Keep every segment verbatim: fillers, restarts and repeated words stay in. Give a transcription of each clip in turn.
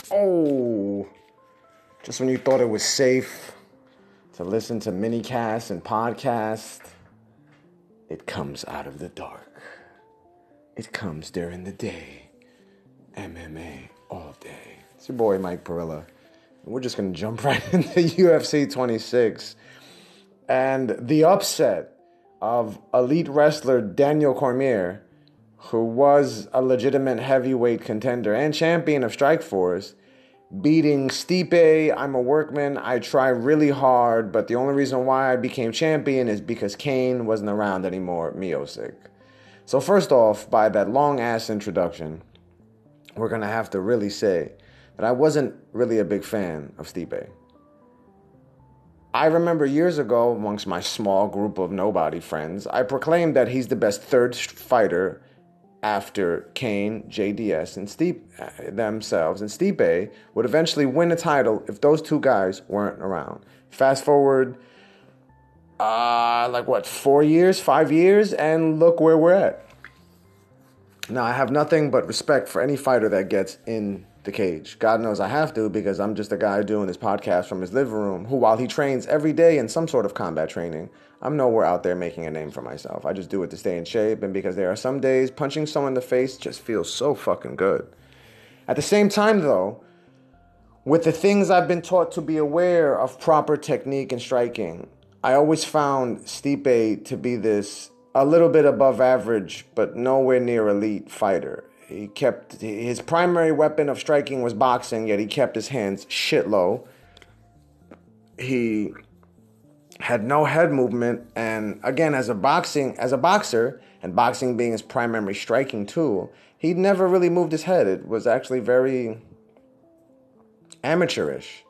Oh, just when you thought it was safe to listen to minicasts and podcasts, it comes out of the dark. It comes during the day. M M A all day. It's your boy Mike Perilla. We're just going to jump right into U F C twenty-six and the upset of elite wrestler Daniel Cormier, who was a legitimate heavyweight contender and champion of Strikeforce, beating Stipe. I'm a workman. I try really hard, but the only reason why I became champion is because Kane wasn't around anymore, Miocic. So first off, by that long-ass introduction, we're going to have to really say that I wasn't really a big fan of Stipe. I remember years ago, amongst my small group of nobody friends, I proclaimed that he's the best third fighter after Kane, J D S, and Stipe themselves. And Stipe would eventually win a title if those two guys weren't around. Fast forward, uh, like what, four years, five years, and look where we're at. Now, I have nothing but respect for any fighter that gets in the cage. God knows I have to, because I'm just a guy doing this podcast from his living room who, while he trains every day in some sort of combat training, I'm nowhere out there making a name for myself. I just do it to stay in shape, and because there are some days punching someone in the face just feels so fucking good. At the same time, though, with the things I've been taught to be aware of proper technique and striking, I always found Stipe to be this a little bit above average, but nowhere near elite fighter. He kept, his primary weapon of striking was boxing, yet he kept his hands shit low. He had no head movement, and again, as a boxing, as a boxer, and boxing being his primary striking tool, he never really moved his head. It was actually very amateurish.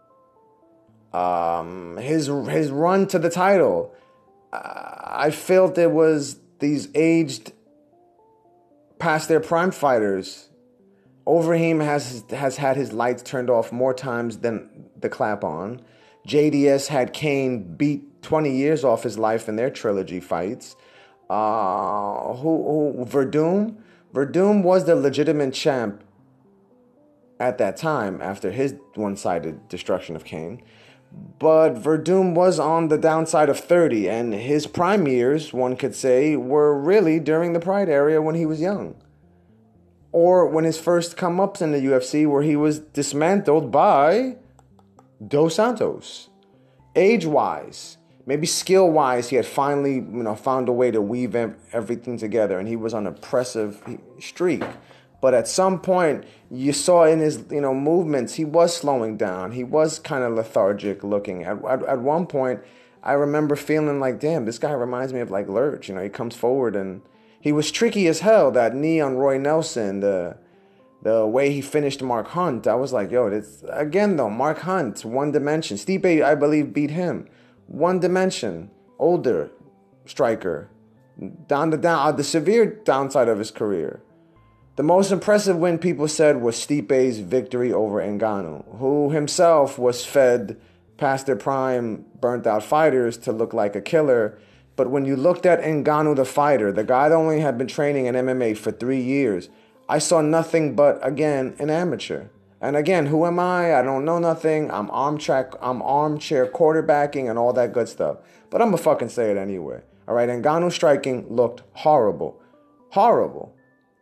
Um, his his run to the title, uh, I felt it was these aged, past their prime fighters. Overeem has has had his lights turned off more times than the clap on. J D S had Kane beat twenty years off his life in their trilogy fights. Uh, who, who Verdum? Verdum was the legitimate champ at that time after his one-sided destruction of Kane. But Verdum was on the downside of thirty, and his prime years, one could say, were really during the Pride era when he was young. Or when his first come-ups in the U F C, where he was dismantled by Dos Santos. Age-wise, maybe skill-wise, he had finally, you know, found a way to weave everything together, and he was on an impressive streak. But at some point, you saw in his, you know, movements, he was slowing down. He was kind of lethargic looking. At, at at one point, I remember feeling like, damn, this guy reminds me of like Lurch. You know, he comes forward and he was tricky as hell. That knee on Roy Nelson, the the way he finished Mark Hunt, I was like, yo, it's again though, Mark Hunt, one dimension. Stipe, I believe, beat him. One dimension, older striker, down the down the severe downside of his career. The most impressive win, people said, was Stipe's victory over Ngannou, who himself was fed past their prime, burnt-out fighters to look like a killer. But when you looked at Ngannou the fighter, the guy that only had been training in M M A for three years, I saw nothing but, again, an amateur. And again, who am I? I don't know nothing. I'm armchair, I'm armchair quarterbacking and all that good stuff. But I'm going to fucking say it anyway. All right, Ngannou striking looked horrible. Horrible.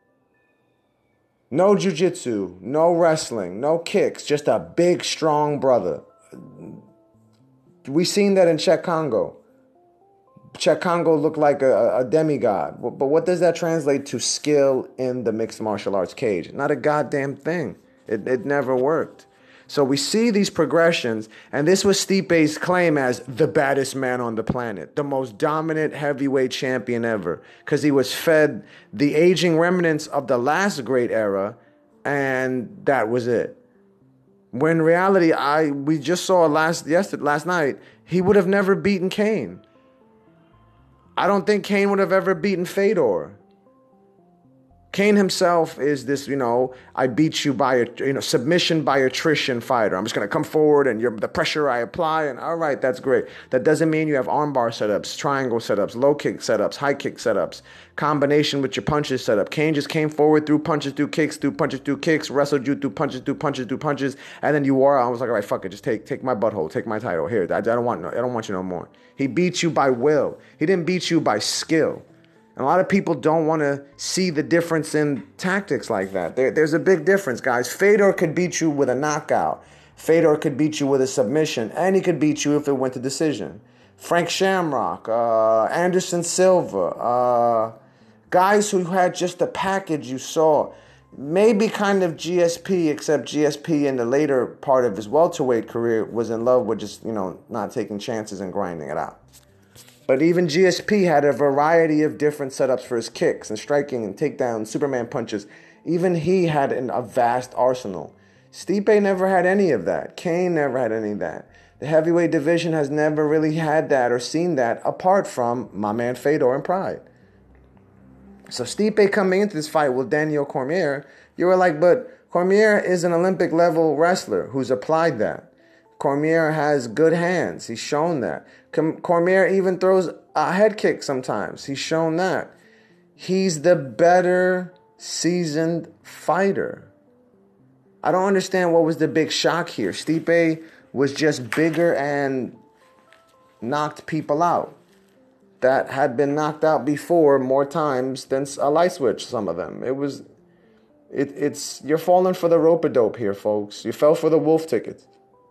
No jiu-jitsu, no wrestling, no kicks, just a big, strong brother. We seen that in Cheick Kongo. Cheick Kongo looked like a, a demigod. But what does that translate to skill in the mixed martial arts cage? Not a goddamn thing. It, it never worked. So we see these progressions, and this was Stipe's claim as the baddest man on the planet, the most dominant heavyweight champion ever, because he was fed the aging remnants of the last great era, and that was it. When in reality, I we just saw last yesterday, last night, he would have never beaten Kane. I don't think Kane would have ever beaten Fedor. Kane himself is this, you know, I beat you by a, you know, submission by attrition fighter. I'm just going to come forward and you're, the pressure I apply, and all right, that's great. That doesn't mean you have armbar setups, triangle setups, low kick setups, high kick setups, combination with your punches setup. Kane just came forward, threw punches, threw kicks, threw punches, threw kicks, wrestled you, threw punches, threw punches, threw punches, and then you wore out. I was like, all right, fuck it, just take take my butthole, take my title. Here, I, I don't want no, I don't want you no more. He beat you by will. He didn't beat you by skill. And a lot of people don't want to see the difference in tactics like that. There, there's a big difference, guys. Fedor could beat you with a knockout. Fedor could beat you with a submission. And he could beat you if it went to decision. Frank Shamrock, uh, Anderson Silva, uh, guys who had just the package you saw. Maybe kind of G S P, except G S P in the later part of his welterweight career was in love with just, you know, not taking chances and grinding it out. But even G S P had a variety of different setups for his kicks and striking and takedowns, Superman punches. Even he had an, a vast arsenal. Stipe never had any of that. Kane never had any of that. The heavyweight division has never really had that or seen that apart from my man Fedor and Pride. So Stipe coming into this fight with Daniel Cormier, you were like, but Cormier is an Olympic level wrestler who's applied that. Cormier has good hands. He's shown that. Cormier even throws a head kick sometimes. He's shown that. He's the better seasoned fighter. I don't understand what was the big shock here. Stipe was just bigger and knocked people out that had been knocked out before more times than a light switch, some of them. It was, it, it's, you're falling for the rope-a-dope here, folks. You fell for the wolf tickets.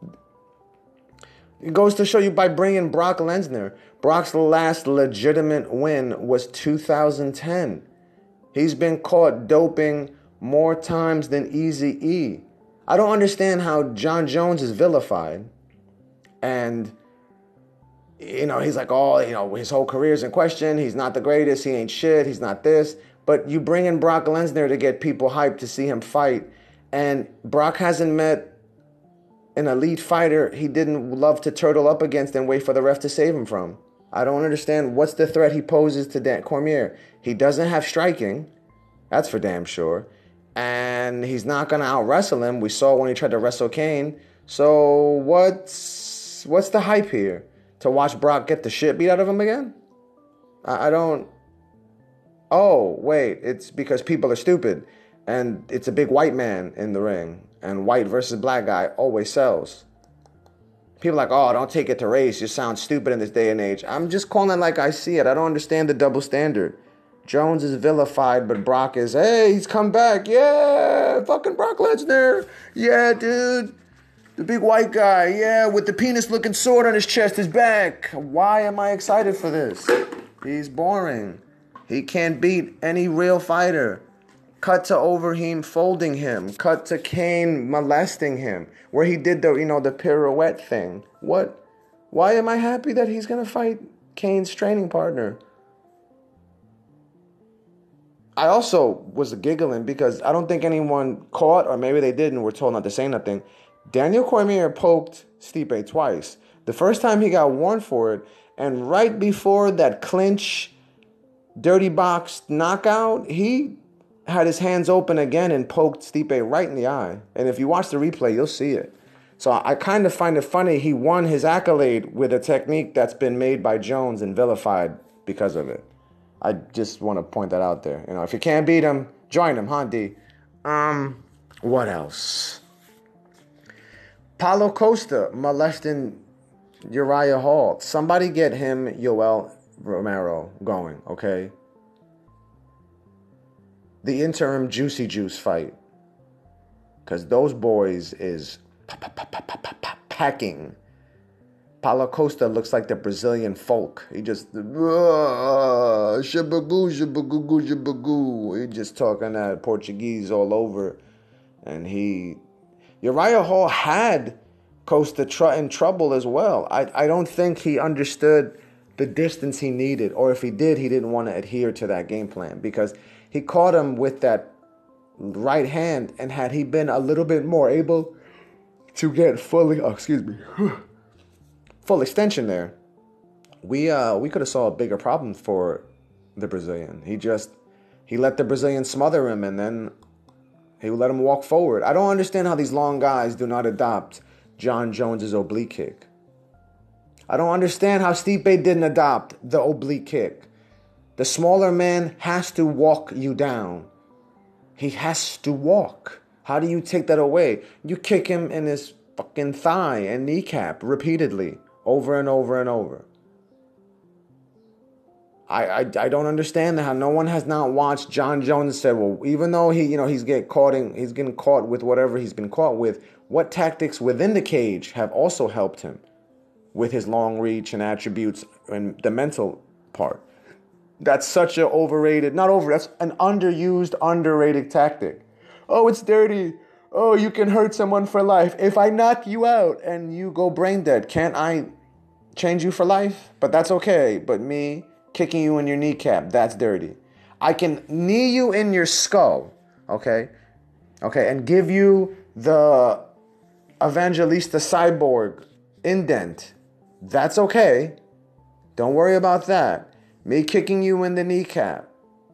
It goes to show you by bringing Brock Lesnar. Brock's last legitimate win was two thousand ten. He's been caught doping more times than Eazy-E. I don't understand how John Jones is vilified. And, you know, he's like, oh, you know, his whole career's in question. He's not the greatest. He ain't shit. He's not this. But you bring in Brock Lesnar to get people hyped to see him fight. And Brock hasn't met an elite fighter he didn't love to turtle up against and wait for the ref to save him from. I don't understand what's the threat he poses to Dan Cormier. He doesn't have striking. That's for damn sure. And he's not going to out-wrestle him. We saw when he tried to wrestle Kane. So what's what's the hype here? To watch Brock get the shit beat out of him again? I, I don't... Oh, wait. It's because people are stupid. And it's a big white man in the ring. And white versus black guy always sells. People are like, oh, don't take it to race. You sound stupid in this day and age. I'm just calling it like I see it. I don't understand the double standard. Jones is vilified, but Brock is, hey, he's come back. Yeah, fucking Brock Lesnar. Yeah, dude. The big white guy. Yeah, with the penis-looking sword on his chest is back. Why am I excited for this? He's boring. He can't beat any real fighter. Cut to Overeem folding him. Cut to Kane molesting him. Where he did the, you know, the pirouette thing. What? Why am I happy that he's going to fight Kane's training partner? I also was giggling because I don't think anyone caught, or maybe they did and were told not to say nothing. Daniel Cormier poked Stipe twice. The first time he got warned for it, and right before that clinch, dirty box knockout, he had his hands open again and poked Stipe right in the eye. And if you watch the replay, you'll see it. So I kind of find it funny he won his accolade with a technique that's been made by Jones and vilified because of it. I just want to point that out there. You know, if you can't beat him, join him, huh, D? Um, what else? Paulo Costa molesting Uriah Hall. Somebody get him, Yoel Romero, going, okay? The interim Juicy Juice fight. Because those boys is packing. Paulo Costa looks like the Brazilian folk. He just... Shabagoo, shabagoo, shabagoo. He just talking that Portuguese all over. And he... Uriah Hall had Costa tr- in trouble as well. I, I don't think he understood the distance he needed. Or if he did, he didn't want to adhere to that game plan. Because he caught him with that right hand. And had he been a little bit more able to get fully... Oh, excuse me. full extension there, we uh we could have saw a bigger problem for the Brazilian. He just He let the Brazilian smother him, and then he would let him walk forward. I don't understand how these long guys do not adopt Jon Jones's oblique kick. I don't understand how Stipe didn't adopt the oblique kick. The smaller man has to walk you down. He has to walk. How do you take that away? You kick him in his fucking thigh and kneecap repeatedly, over and over and over. I, I, I don't understand how no one has not watched Jon Jones and said, well, even though he, you know, he's getting caught in, he's getting caught with whatever he's been caught with, what tactics within the cage have also helped him with his long reach and attributes and the mental part. That's such an overrated, not over, that's an underused, underrated tactic. Oh, it's dirty. Oh, you can hurt someone for life. If I knock you out and you go brain dead, can't I change you for life? But that's okay. But me kicking you in your kneecap, that's dirty. I can knee you in your skull, okay? Okay, and give you the Evangelista Cyborg indent. That's okay. Don't worry about that. Me kicking you in the kneecap,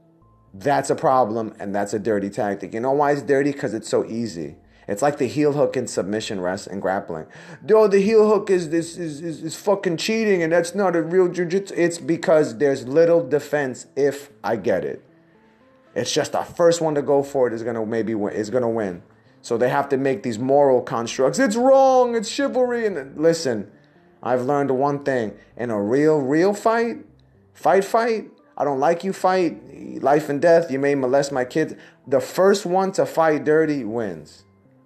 that's a problem, and that's a dirty tactic. You know why it's dirty? Because it's so easy. It's like the heel hook in submission rest and grappling. Yo, the heel hook is this is, is, is fucking cheating, and that's not a real jiu-jitsu. It's because there's little defense if I get it. It's just the first one to go for it is gonna maybe win. Is gonna win. So they have to make these moral constructs. It's wrong. It's chivalry. And listen, I've learned one thing: in a real, real fight, fight, fight. I don't like you. Fight, life and death. You may molest my kids. The first one to fight dirty wins.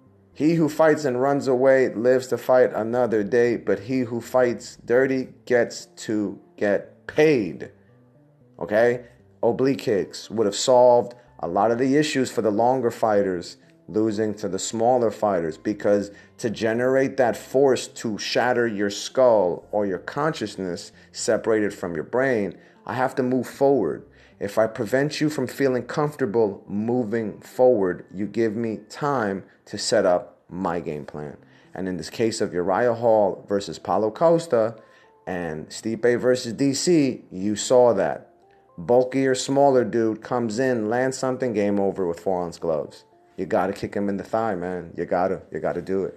He who fights and runs away lives to fight another day, but he who fights dirty gets to get paid. Okay? Oblique kicks would have solved a lot of the issues for the longer fighters losing to the smaller fighters, because to generate that force to shatter your skull or your consciousness separated from your brain, I have to move forward. If I prevent you from feeling comfortable moving forward, you give me time to set up my game plan. And in this case of Uriah Hall versus Paulo Costa and Stipe versus D C, you saw that. Bulkier, smaller dude comes in, lands something, game over with four-ounce gloves. You got to kick him in the thigh, man. You got to. You got to do it.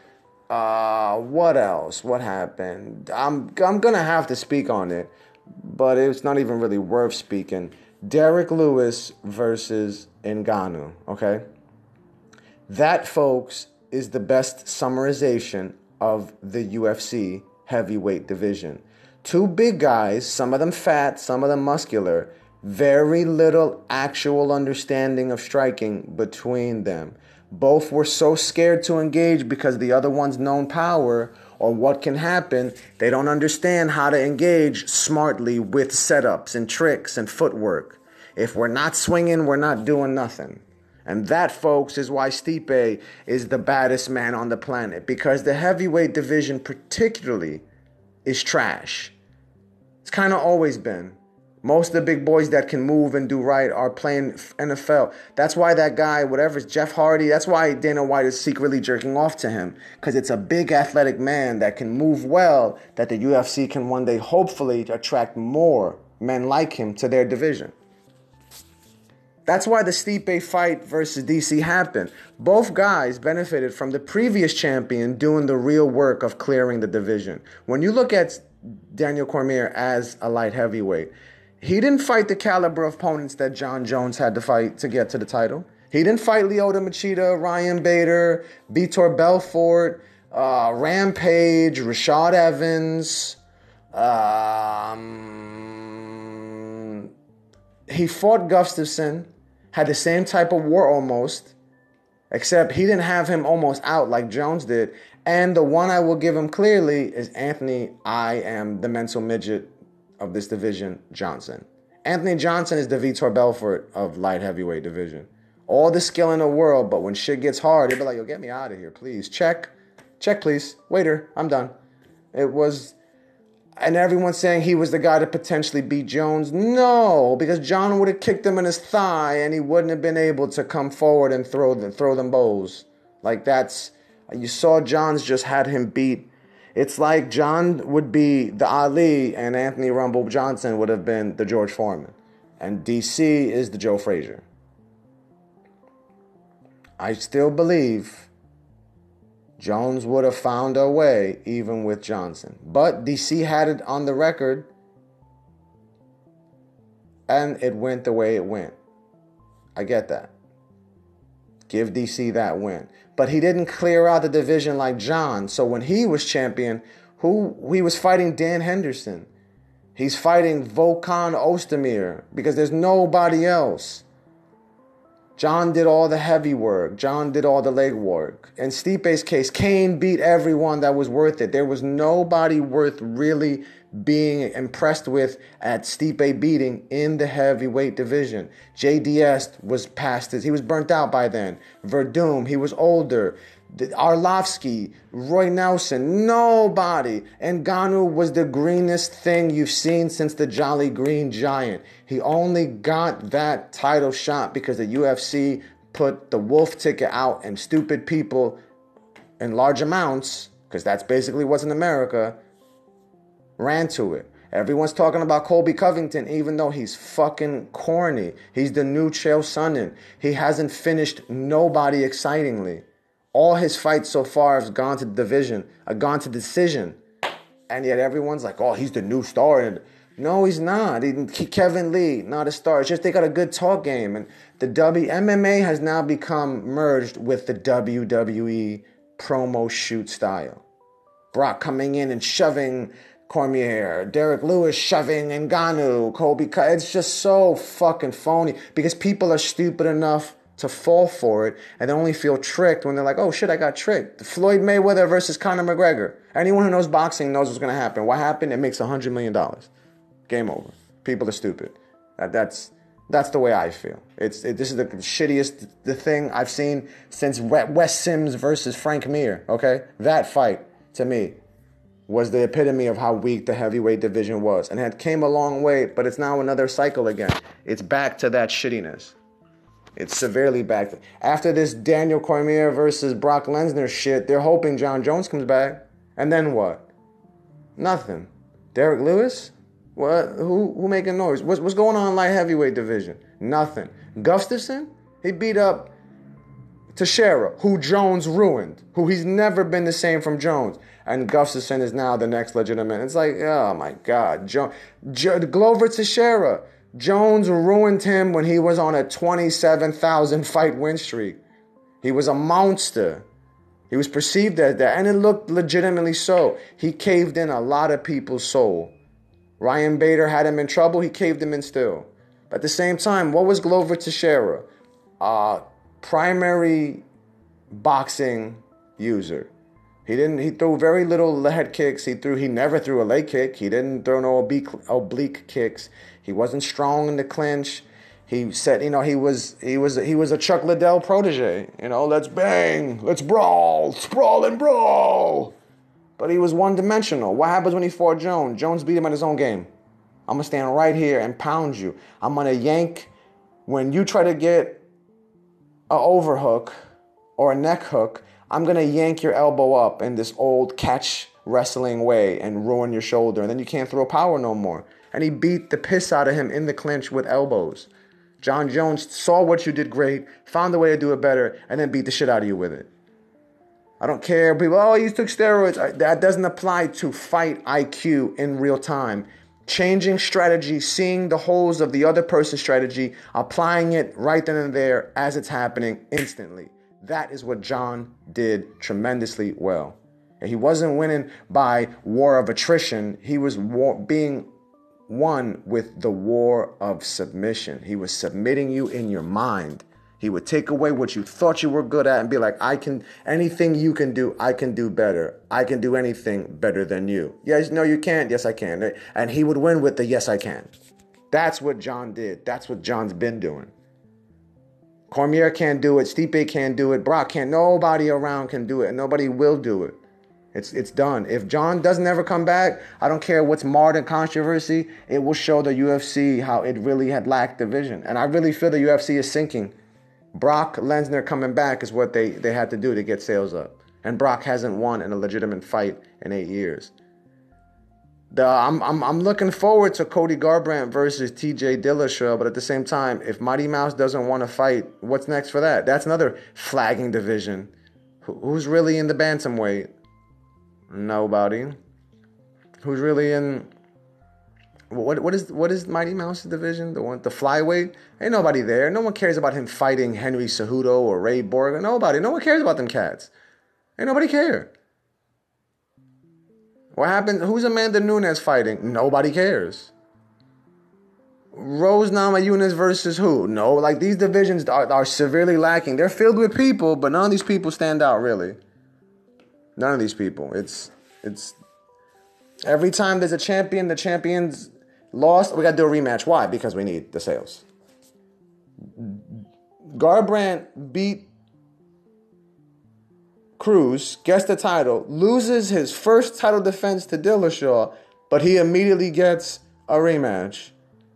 Uh, what else? What happened? I'm, I'm going to have to speak on it, but it's not even really worth speaking. Derek Lewis versus Ngannou, okay? That, folks, is the best summarization of the U F C heavyweight division. Two big guys, some of them fat, some of them muscular, very little actual understanding of striking between them. Both were so scared to engage because the other one's known power or what can happen. They don't understand how to engage smartly with setups and tricks and footwork. If we're not swinging, we're not doing nothing. And that, folks, is why Stipe is the baddest man on the planet. Because the heavyweight division particularly is trash. It's kind of always been. Most of the big boys that can move and do right are playing N F L. That's why that guy, whatever, Jeff Hardy, that's why Dana White is secretly jerking off to him. Because it's a big athletic man that can move well, that the U F C can one day hopefully attract more men like him to their division. That's why the Stipe fight versus D C happened. Both guys benefited from the previous champion doing the real work of clearing the division. When you look at Daniel Cormier as a light heavyweight, he didn't fight the caliber of opponents that Jon Jones had to fight to get to the title. He didn't fight Lyoto Machida, Ryan Bader, Vitor Belfort, uh, Rampage, Rashad Evans. Um, he fought Gustafsson, had the same type of war almost, except he didn't have him almost out like Jones did. And the one I will give him clearly is Anthony, I am the mental midget of this division, Johnson. Anthony Johnson is the Vitor Belfort of light heavyweight division. All the skill in the world, but when shit gets hard, he'll be like, yo, get me out of here, please. Check. Check, please. Waiter, I'm done. It was... And everyone's saying he was the guy to potentially beat Jones. No, because John would have kicked him in his thigh and he wouldn't have been able to come forward and throw them, throw them bows. Like that's... You saw John's just had him beat. It's like John would be the Ali and Anthony Rumble Johnson would have been the George Foreman. And D C is the Joe Frazier. I still believe Jones would have found a way even with Johnson. But D C had it on the record, and it went the way it went. I get that. Give D C that win. But he didn't clear out the division like John. So when he was champion, who he was fighting Dan Henderson. He's fighting Volkan Ozdemir because there's nobody else. John did all the heavy work. John did all the leg work. In Stipe's case, Kane beat everyone that was worth it. There was nobody worth really being impressed with at Stipe beating in the heavyweight division. J D S was past his. He was burnt out by then. Verdum, he was older. Arlovsky, Roy Nelson, nobody. And Ngannou was the greenest thing you've seen since the Jolly Green Giant. He only got that title shot because the U F C put the wolf ticket out and stupid people in large amounts, because that's basically what's in America, ran to it. Everyone's talking about Colby Covington, even though he's fucking corny. He's the new Chael Sonnen. He hasn't finished nobody excitingly. All his fights so far have gone to division, have gone to decision. And yet everyone's like, oh, he's the new star. And no, he's not. He, Kevin Lee, not a star. It's just they got a good talk game. And the W M M A has now become merged with the W W E promo shoot style. Brock coming in and shoving Cormier, Derek Lewis shoving Ngannou, Colby. It's just so fucking phony because people are stupid enough to fall for it and they only feel tricked when they're like, oh shit, I got tricked. Floyd Mayweather versus Conor McGregor. Anyone who knows boxing knows what's going to happen. What happened? It makes one hundred million dollars. Game over. People are stupid. That, that's that's the way I feel. It's it, This is the shittiest the thing I've seen since Wes Sims versus Frank Mir. Okay? That fight, to me, was the epitome of how weak the heavyweight division was. And it came a long way, but it's now another cycle again. It's back to that shittiness. It's severely back. After this Daniel Cormier versus Brock Lesnar shit, they're hoping John Jones comes back. And then what? Nothing. Derek Lewis? What? Who who making noise? What's, what's going on in light heavyweight division? Nothing. Gustafsson? He beat up Teixeira, who Jones ruined, who he's never been the same from Jones. And Gustafsson is now the next legitimate. It's like, oh my God. Jo- jo- Glover Teixeira. Jones ruined him when he was on a twenty-seven thousand fight win streak. He was a monster. He was perceived as that, and it looked legitimately so. He caved in a lot of people's soul. Ryan Bader had him in trouble. He caved him in still. But at the same time, what was Glover Teixeira? Uh, primary boxing user. He didn't. He threw very little head kicks. He threw. He never threw a leg kick. He didn't throw no oblique, oblique kicks. He wasn't strong in the clinch. He said, you know, he was he was he was a Chuck Liddell protege. You know, let's bang, let's brawl, sprawl and brawl. But he was one-dimensional. What happens when he fought Jones? Jones beat him at his own game. I'm gonna stand right here and pound you. I'm gonna yank when you try to get an overhook or a neck hook. I'm gonna yank your elbow up in this old catch wrestling way and ruin your shoulder, and then you can't throw power no more. And he beat the piss out of him in the clinch with elbows. John Jones saw what you did great, found a way to do it better, and then beat the shit out of you with it. I don't care. People, oh, he took steroids. That doesn't apply to fight I Q in real time. Changing strategy, seeing the holes of the other person's strategy, applying it right then and there as it's happening instantly. That is what John did tremendously well. And he wasn't winning by war of attrition. He was war, being won with the war of submission. He was submitting you in your mind. He would take away what you thought you were good at and be like, I can, anything you can do, I can do better. I can do anything better than you. Yes, no, you can't. Yes, I can. And he would win with the yes, I can. That's what John did. That's what John's been doing. Cormier can't do it. Stipe can't do it. Brock can't. Nobody around can do it. And nobody will do it. It's it's done. If John doesn't ever come back, I don't care what's marred in controversy. It will show the U F C how it really had lacked division. And I really feel the U F C is sinking. Brock Lesnar coming back is what they, they had to do to get sales up. And Brock hasn't won in a legitimate fight in eight years. The, I'm, I'm I'm looking forward to Cody Garbrandt versus T J Dillashaw, but at the same time, if Mighty Mouse doesn't want to fight, what's next for that? That's another flagging division. Who's really in the bantamweight? Nobody. Who's really in? What what is what is Mighty Mouse's division? The one, the flyweight. Ain't nobody there. No one cares about him fighting Henry Cejudo or Ray Borg. Nobody. No one cares about them cats. Ain't nobody care. What happened? Who's Amanda Nunes fighting? Nobody cares. Rose Namajunas versus who? No, like these divisions are, are severely lacking. They're filled with people, but none of these people stand out really. None of these people. It's it's every time there's a champion, the champion's lost. We got to do a rematch. Why? Because we need the sales. Garbrandt beat Cruz, gets the title, loses his first title defense to Dillashaw, but he immediately gets a rematch.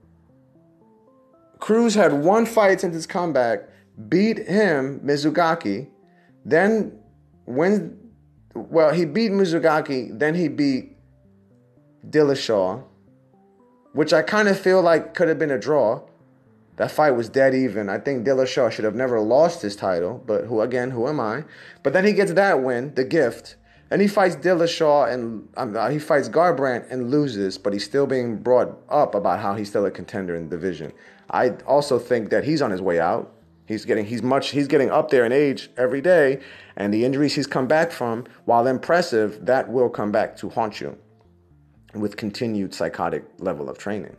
Cruz had one fight since his comeback, beat him, Mizugaki, then wins. Well, he beat Mizugaki, then he beat Dillashaw, which I kind of feel like could have been a draw. That fight was dead even. I think Dillashaw should have never lost his title, but who again, who am I? But then he gets that win, the gift, and he fights Dillashaw and um, uh, he fights Garbrandt and loses, but he's still being brought up about how he's still a contender in the division. I also think that he's on his way out. He's getting he's much he's getting up there in age every day, and the injuries he's come back from, while impressive, that will come back to haunt you with continued psychotic level of training.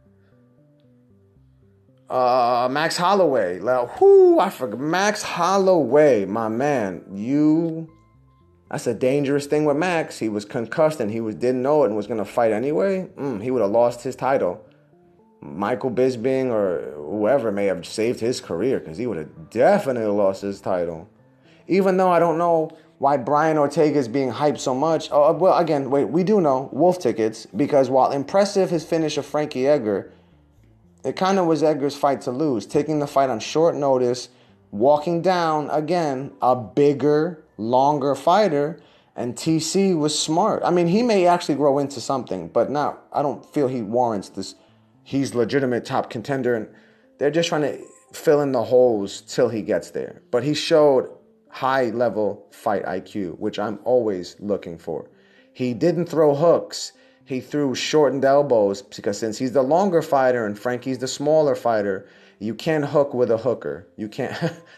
Uh, Max Holloway. Like, whoo, I forgot. Max Holloway, my man. You, that's a dangerous thing with Max. He was concussed and he was didn't know it and was going to fight anyway. Mm, he would have lost his title. Michael Bisping or whoever may have saved his career because he would have definitely lost his title. Even though I don't know why Brian Ortega is being hyped so much. Oh, well, again, wait, we do know Wolf tickets because while impressive his finish of Frankie Edgar, it kind of was Edgar's fight to lose, taking the fight on short notice, walking down, again, a bigger, longer fighter, and T C was smart. I mean, he may actually grow into something, but now I don't feel he warrants this. He's legitimate top contender, and they're just trying to fill in the holes till he gets there. But he showed high-level fight I Q, which I'm always looking for. He didn't throw hooks. He threw shortened elbows because since he's the longer fighter and Frankie's the smaller fighter, you can't hook with a hooker. You can't.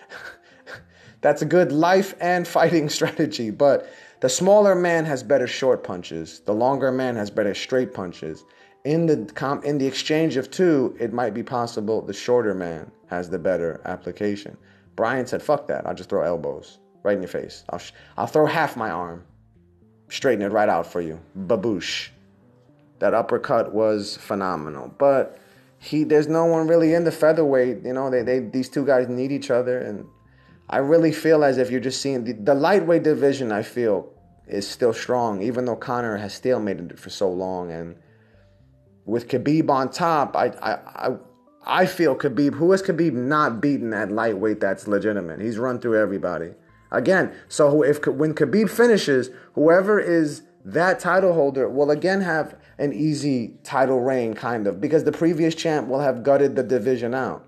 That's a good life and fighting strategy, but the smaller man has better short punches. The longer man has better straight punches. In the comp, in the exchange of two, it might be possible the shorter man has the better application. Brian said, fuck that. I'll just throw elbows right in your face. I'll, sh- I'll throw half my arm. Straighten it right out for you. Baboosh. That uppercut was phenomenal. But he, there's no one really in the featherweight. You know, they, they these two guys need each other. And I really feel as if you're just seeing... The, the lightweight division, I feel, is still strong, even though Conor has stalemated it for so long. And with Khabib on top, I, I, I, I feel Khabib... Who has Khabib not beaten at lightweight that's legitimate? He's run through everybody. Again, so if when Khabib finishes, whoever is that title holder will again have an easy title reign, kind of, because the previous champ will have gutted the division out.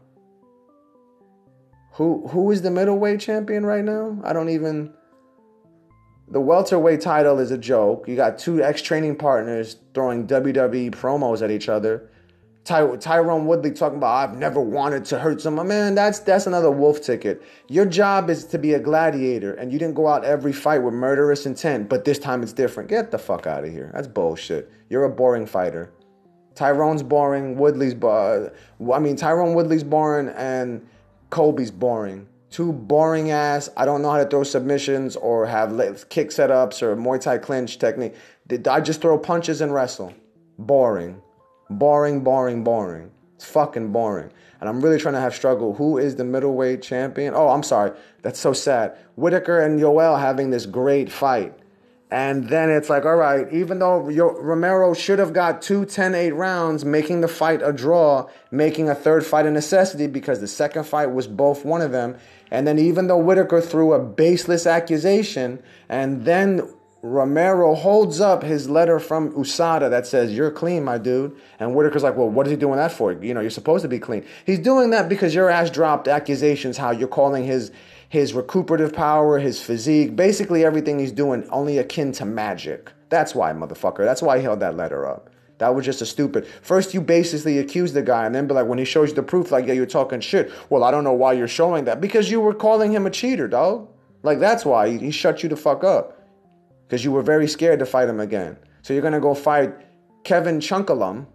Who who is the middleweight champion right now? I don't even... The welterweight title is a joke. You got two ex-training partners throwing W W E promos at each other. Ty- Tyrone Woodley talking about, I've never wanted to hurt someone. Man, that's that's another wolf ticket. Your job is to be a gladiator, and you didn't go out every fight with murderous intent, but this time it's different. Get the fuck out of here. That's bullshit. You're a boring fighter. Tyrone's boring. Woodley's... Bo- I mean, Tyrone Woodley's boring, and Colby's boring. Two boring ass, I don't know how to throw submissions or have kick setups or Muay Thai clinch technique. I just throw punches and wrestle. Boring. Boring, boring, boring. It's fucking boring. And I'm really trying to have struggle. Who is the middleweight champion? Oh, I'm sorry. That's so sad. Whitaker and Yoel having this great fight. And then it's like, all right, even though Yo- Romero should have got two ten eight rounds, making the fight a draw, making a third fight a necessity because the second fight was both one of them. And then even though Whitaker threw a baseless accusation, and then Romero holds up his letter from U S A D A that says, "You're clean, my dude." And Whitaker's like, "Well, what is he doing that for? You know, you're supposed to be clean." He's doing that because your ass dropped accusations how you're calling his his recuperative power, his physique, basically everything he's doing only akin to magic. That's why, motherfucker. That's why he held that letter up. That was just a stupid. First, you basically accuse the guy, and then be like, when he shows you the proof, like, yeah, you're talking shit. Well, I don't know why you're showing that. Because you were calling him a cheater, dog. Like, that's why he, he shut you the fuck up. Because you were very scared to fight him again. So you're going to go fight Kevin Chunkalum,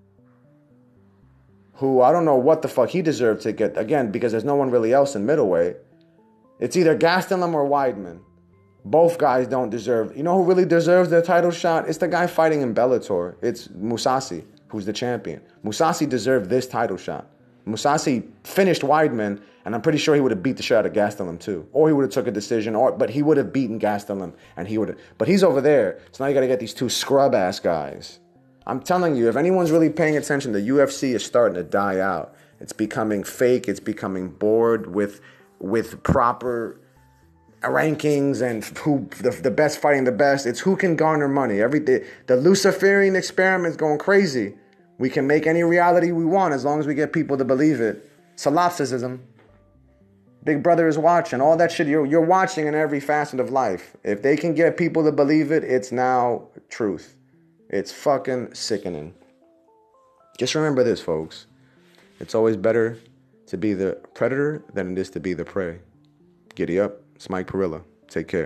who I don't know what the fuck he deserved to get, again, because there's no one really else in middleweight. It's either Gastelum or Weidman. Both guys don't deserve. You know who really deserves their title shot? It's the guy fighting in Bellator. It's Mousasi, who's the champion. Mousasi deserved this title shot. Mousasi finished Weidman, and I'm pretty sure he would have beat the shit out of Gastelum too. Or he would have took a decision, or but he would have beaten Gastelum, and he would have. But he's over there, so now you got to get these two scrub-ass guys. I'm telling you, if anyone's really paying attention, the U F C is starting to die out. It's becoming fake. It's becoming bored with with proper rankings and who the, the best fighting the best. It's who can garner money. Every the, the Luciferian experiment's going crazy. We can make any reality we want as long as we get people to believe it. Solipsism. Big Brother is watching. All that shit you're, you're watching in every facet of life. If they can get people to believe it, it's now truth. It's fucking sickening. Just remember this, folks. It's always better to be the predator than it is to be the prey. Giddy up. It's Mike Parilla. Take care.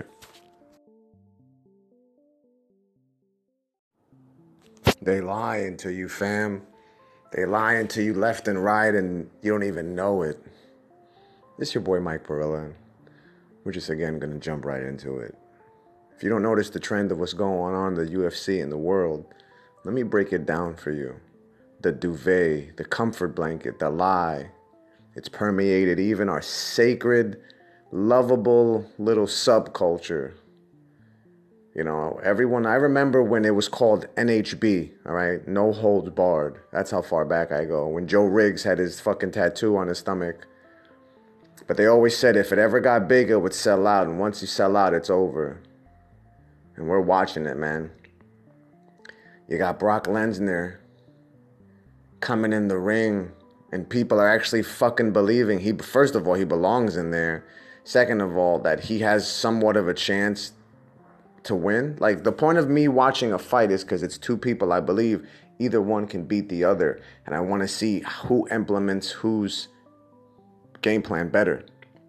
They lying to you, fam. They lying to you left and right, and you don't even know it. This is your boy Mike Parilla. We're just again gonna jump right into it. If you don't notice the trend of what's going on in the U F C and the world, let me break it down for you. The duvet, the comfort blanket, the lie. It's permeated even our sacred, lovable little subculture. You know, everyone, I remember when it was called N H B, all right? No holds barred. That's how far back I go. When Joe Riggs had his fucking tattoo on his stomach. But they always said if it ever got big, it would sell out. And once you sell out, it's over. And we're watching it, man. You got Brock Lesnar coming in the ring, and people are actually fucking believing he, first of all, he belongs in there. Second of all, that he has somewhat of a chance to win. Like, the point of me watching a fight is because it's two people I believe either one can beat the other. And I want to see who implements whose game plan better.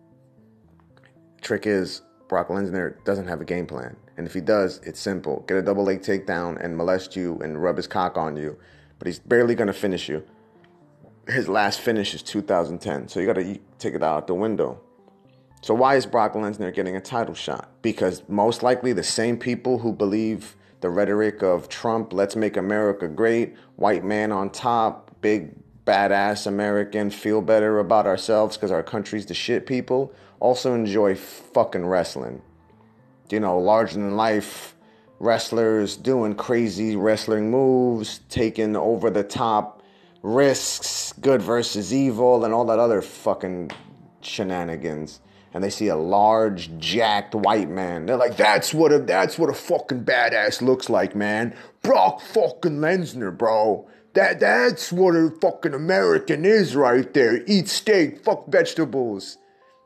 Trick is, Brock Lesnar doesn't have a game plan. And if he does, it's simple. Get a double leg takedown and molest you and rub his cock on you. But he's barely going to finish you. His last finish is two thousand ten. So you got to take it out the window. So why is Brock Lesnar getting a title shot? Because most likely the same people who believe the rhetoric of Trump, let's make America great, white man on top, big badass American, feel better about ourselves because our country's the shit people, also enjoy fucking wrestling. You know, larger than life wrestlers doing crazy wrestling moves, taking over the top risks, good versus evil, and all that other fucking shenanigans. And they see a large, jacked white man. They're like, that's what a that's what a fucking badass looks like, man. Brock fucking Lesnar, bro. That that's what a fucking American is right there. Eat steak, fuck vegetables.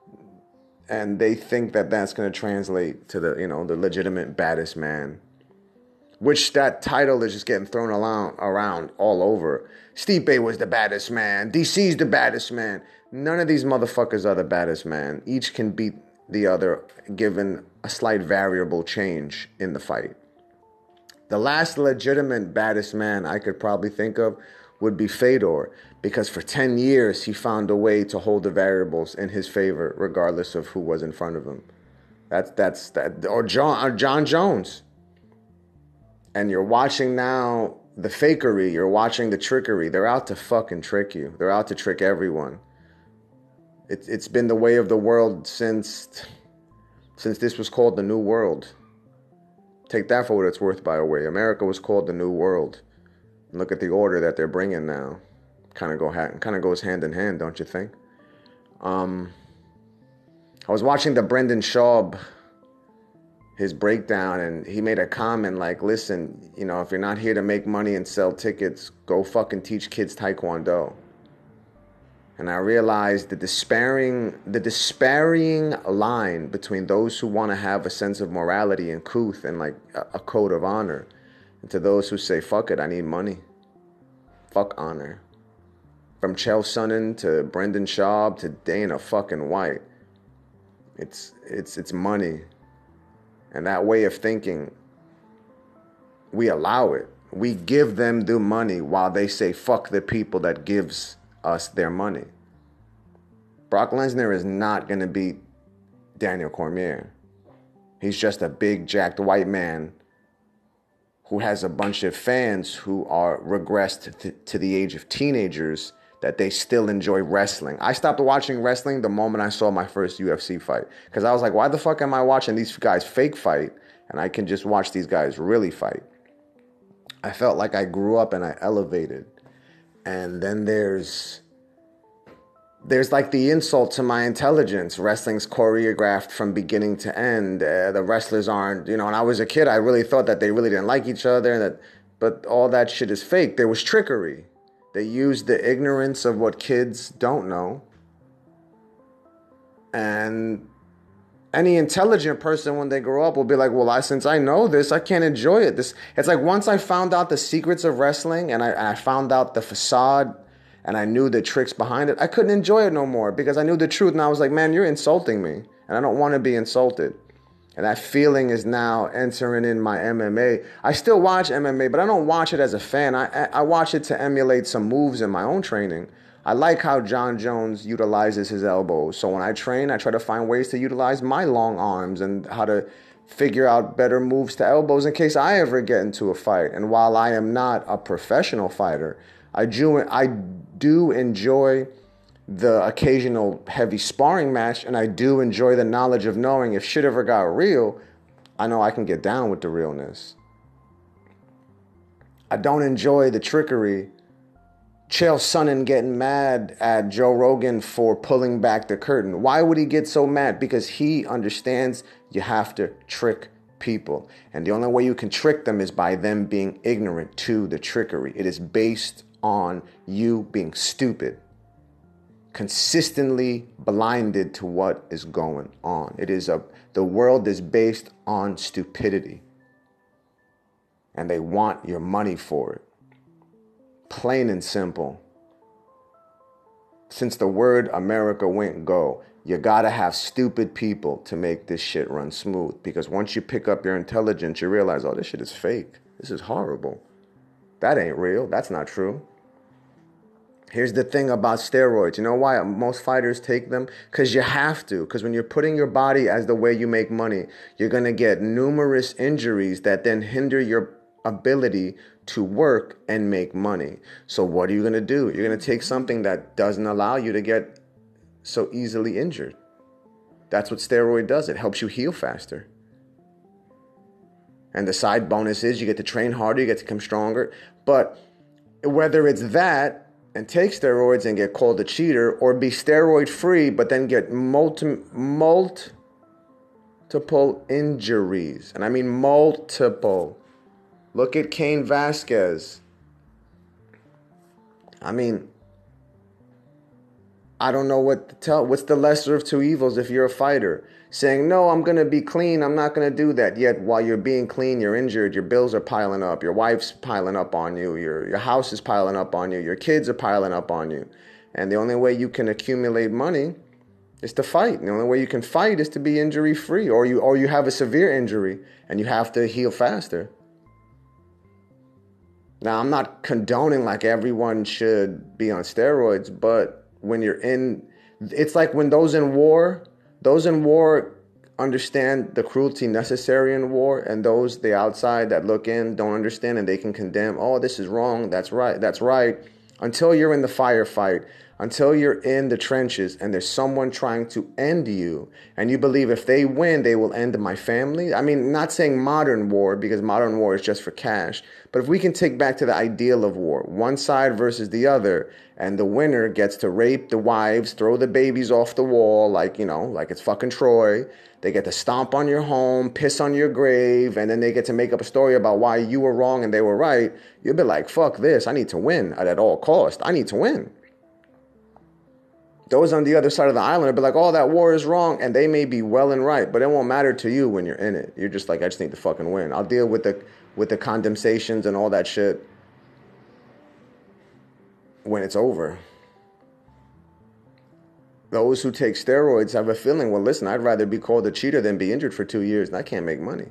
And they think that that's going to translate to the, you know, the legitimate baddest man. Which that title is just getting thrown around, around all over. Stipe was the baddest man. D C's the baddest man. None of these motherfuckers are the baddest man. Each can beat the other given a slight variable change in the fight. The last legitimate baddest man I could probably think of would be Fedor, because for ten years he found a way to hold the variables in his favor regardless of who was in front of him. That's that's that or John or John Jones. And you're watching now the fakery, you're watching the trickery. They're out to fucking trick you. They're out to trick everyone. It, it's been the way of the world since since this was called the New World. Take that for what it's worth, by the way. America was called the New World. And look at the order that they're bringing now. Kind of go ha- kind of goes hand in hand, don't you think? Um, I was watching the Brendan Schaub his breakdown, and he made a comment like, listen, you know, if you're not here to make money and sell tickets, go fucking teach kids Taekwondo. And I realized the despairing, the despairing line between those who want to have a sense of morality and couth and like a, a code of honor, and to those who say, fuck it, I need money. Fuck honor. From Chael Sonnen to Brendan Schaub to Dana fucking White. It's, it's, it's money. And that way of thinking, we allow it. We give them the money while they say, fuck the people that gives us their money. Brock Lesnar is not going to beat Daniel Cormier. He's just a big, jacked white man who has a bunch of fans who are regressed to, to the age of teenagers that they still enjoy wrestling. I stopped watching wrestling the moment I saw my first U F C fight. Because I was like, why the fuck am I watching these guys fake fight? And I can just watch these guys really fight. I felt like I grew up and I elevated. And then there's... There's like the insult to my intelligence. Wrestling's choreographed from beginning to end. Uh, the wrestlers aren't, you know, when I was a kid, I really thought that they really didn't like each other. And that, but all that shit is fake. There was trickery. They used the ignorance of what kids don't know. And any intelligent person, when they grow up, will be like, well, I, since I know this, I can't enjoy it. This, it's like once I found out the secrets of wrestling and I, and I found out the facade and I knew the tricks behind it, I couldn't enjoy it no more because I knew the truth. And I was like, man, you're insulting me. And I don't want to be insulted. And that feeling is now entering in my M M A. I still watch M M A, but I don't watch it as a fan. I, I watch it to emulate some moves in my own training. I like how John Jones utilizes his elbows. So when I train, I try to find ways to utilize my long arms and how to figure out better moves to elbows in case I ever get into a fight. And while I am not a professional fighter, I do, I do enjoy the occasional heavy sparring match, and I do enjoy the knowledge of knowing if shit ever got real, I know I can get down with the realness. I don't enjoy the trickery. Chael Sonnen getting mad at Joe Rogan for pulling back the curtain. Why would he get so mad? Because he understands you have to trick people. And the only way you can trick them is by them being ignorant to the trickery. It is based on you being stupid. Consistently blinded to what is going on. It is a the world is based on stupidity. And they want your money for it. Plain and simple. Since the word America went go, you gotta have stupid people to make this shit run smooth. Because once you pick up your intelligence, you realize, oh, this shit is fake. This is horrible. That ain't real. That's not true. Here's the thing about steroids. You know why most fighters take them? Because you have to. Because when you're putting your body as the way you make money, you're going to get numerous injuries that then hinder your ability to work and make money. So what are you going to do? You're going to take something that doesn't allow you to get so easily injured. That's what steroid does. It helps you heal faster. And the side bonus is you get to train harder, you get to become stronger. But whether it's that, and take steroids and get called a cheater, or be steroid free but then get multi, multiple injuries. And I mean multiple. Look at Cain Vasquez. I mean, I don't know what to tell. What's the lesser of two evils if you're a fighter? Saying, no, I'm going to be clean, I'm not going to do that. Yet while you're being clean, you're injured, your bills are piling up, your wife's piling up on you, your, your house is piling up on you, your kids are piling up on you. And the only way you can accumulate money is to fight. And the only way you can fight is to be injury-free, or you, or you have a severe injury and you have to heal faster. Now, I'm not condoning like everyone should be on steroids, but when you're in, it's like when those in war... Those in war understand the cruelty necessary in war, and those the outside that look in don't understand, and they can condemn, oh, this is wrong, that's right, that's right. Until you're in the firefight, until you're in the trenches and there's someone trying to end you, and you believe if they win, they will end my family. I mean, not saying modern war, because modern war is just for cash. But if we can take back to the ideal of war, one side versus the other, and the winner gets to rape the wives, throw the babies off the wall, like, you know, like it's fucking Troy. They get to stomp on your home, piss on your grave, and then they get to make up a story about why you were wrong and they were right. You'll be like, fuck this. I need to win at all cost. I need to win. Those on the other side of the island will be like, oh, that war is wrong. And they may be well and right, but it won't matter to you when you're in it. You're just like, I just need to fucking win. I'll deal with the with the condemnations and all that shit when it's over. Those who take steroids have a feeling, well, listen, I'd rather be called a cheater than be injured for two years, and I can't make money.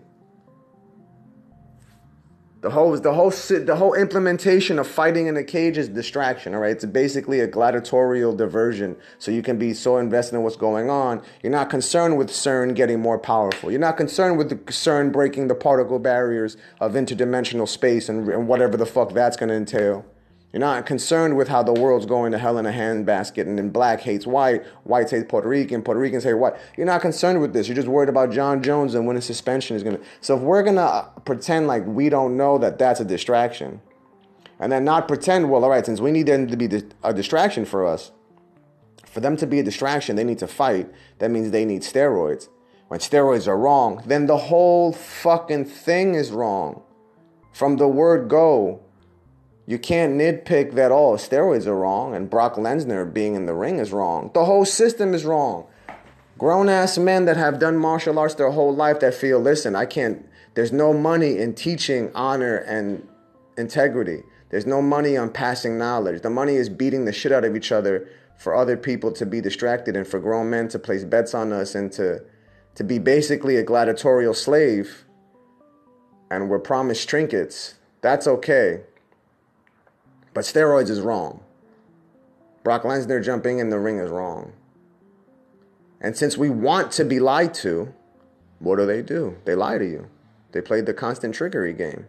The whole, the whole, the whole implementation of fighting in a cage is distraction, all right? It's basically a gladiatorial diversion, so you can be so invested in what's going on. You're not concerned with CERN getting more powerful. You're not concerned with the CERN breaking the particle barriers of interdimensional space and, and whatever the fuck that's going to entail. You're not concerned with how the world's going to hell in a handbasket, and then black hates white, white hates Puerto Rican, Puerto Ricans hate white. You're not concerned with this. You're just worried about John Jones and when his suspension is going to... So if we're going to pretend like we don't know that that's a distraction, and then not pretend, well, all right, since we need them to be a distraction for us, for them to be a distraction, they need to fight. That means they need steroids. When steroids are wrong, then the whole fucking thing is wrong. From the word go... You can't nitpick that, oh, steroids are wrong and Brock Lesnar being in the ring is wrong. The whole system is wrong. Grown-ass men that have done martial arts their whole life that feel, listen, I can't, there's no money in teaching honor and integrity. There's no money on passing knowledge. The money is beating the shit out of each other for other people to be distracted and for grown men to place bets on us and to, to be basically a gladiatorial slave. And we're promised trinkets. That's okay. But steroids is wrong. Brock Lesnar jumping in the ring is wrong. And since we want to be lied to, what do they do? They lie to you. They played the constant trickery game.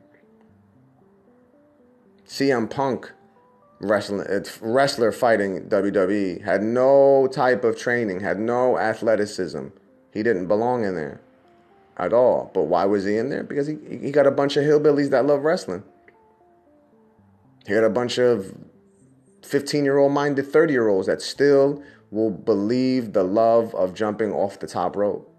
C M Punk, wrestling, wrestler fighting W W E, had no type of training, had no athleticism. He didn't belong in there at all. But why was he in there? Because he, he got a bunch of hillbillies that love wrestling. He got a bunch of fifteen-year-old minded thirty-year-olds that still will believe the love of jumping off the top rope.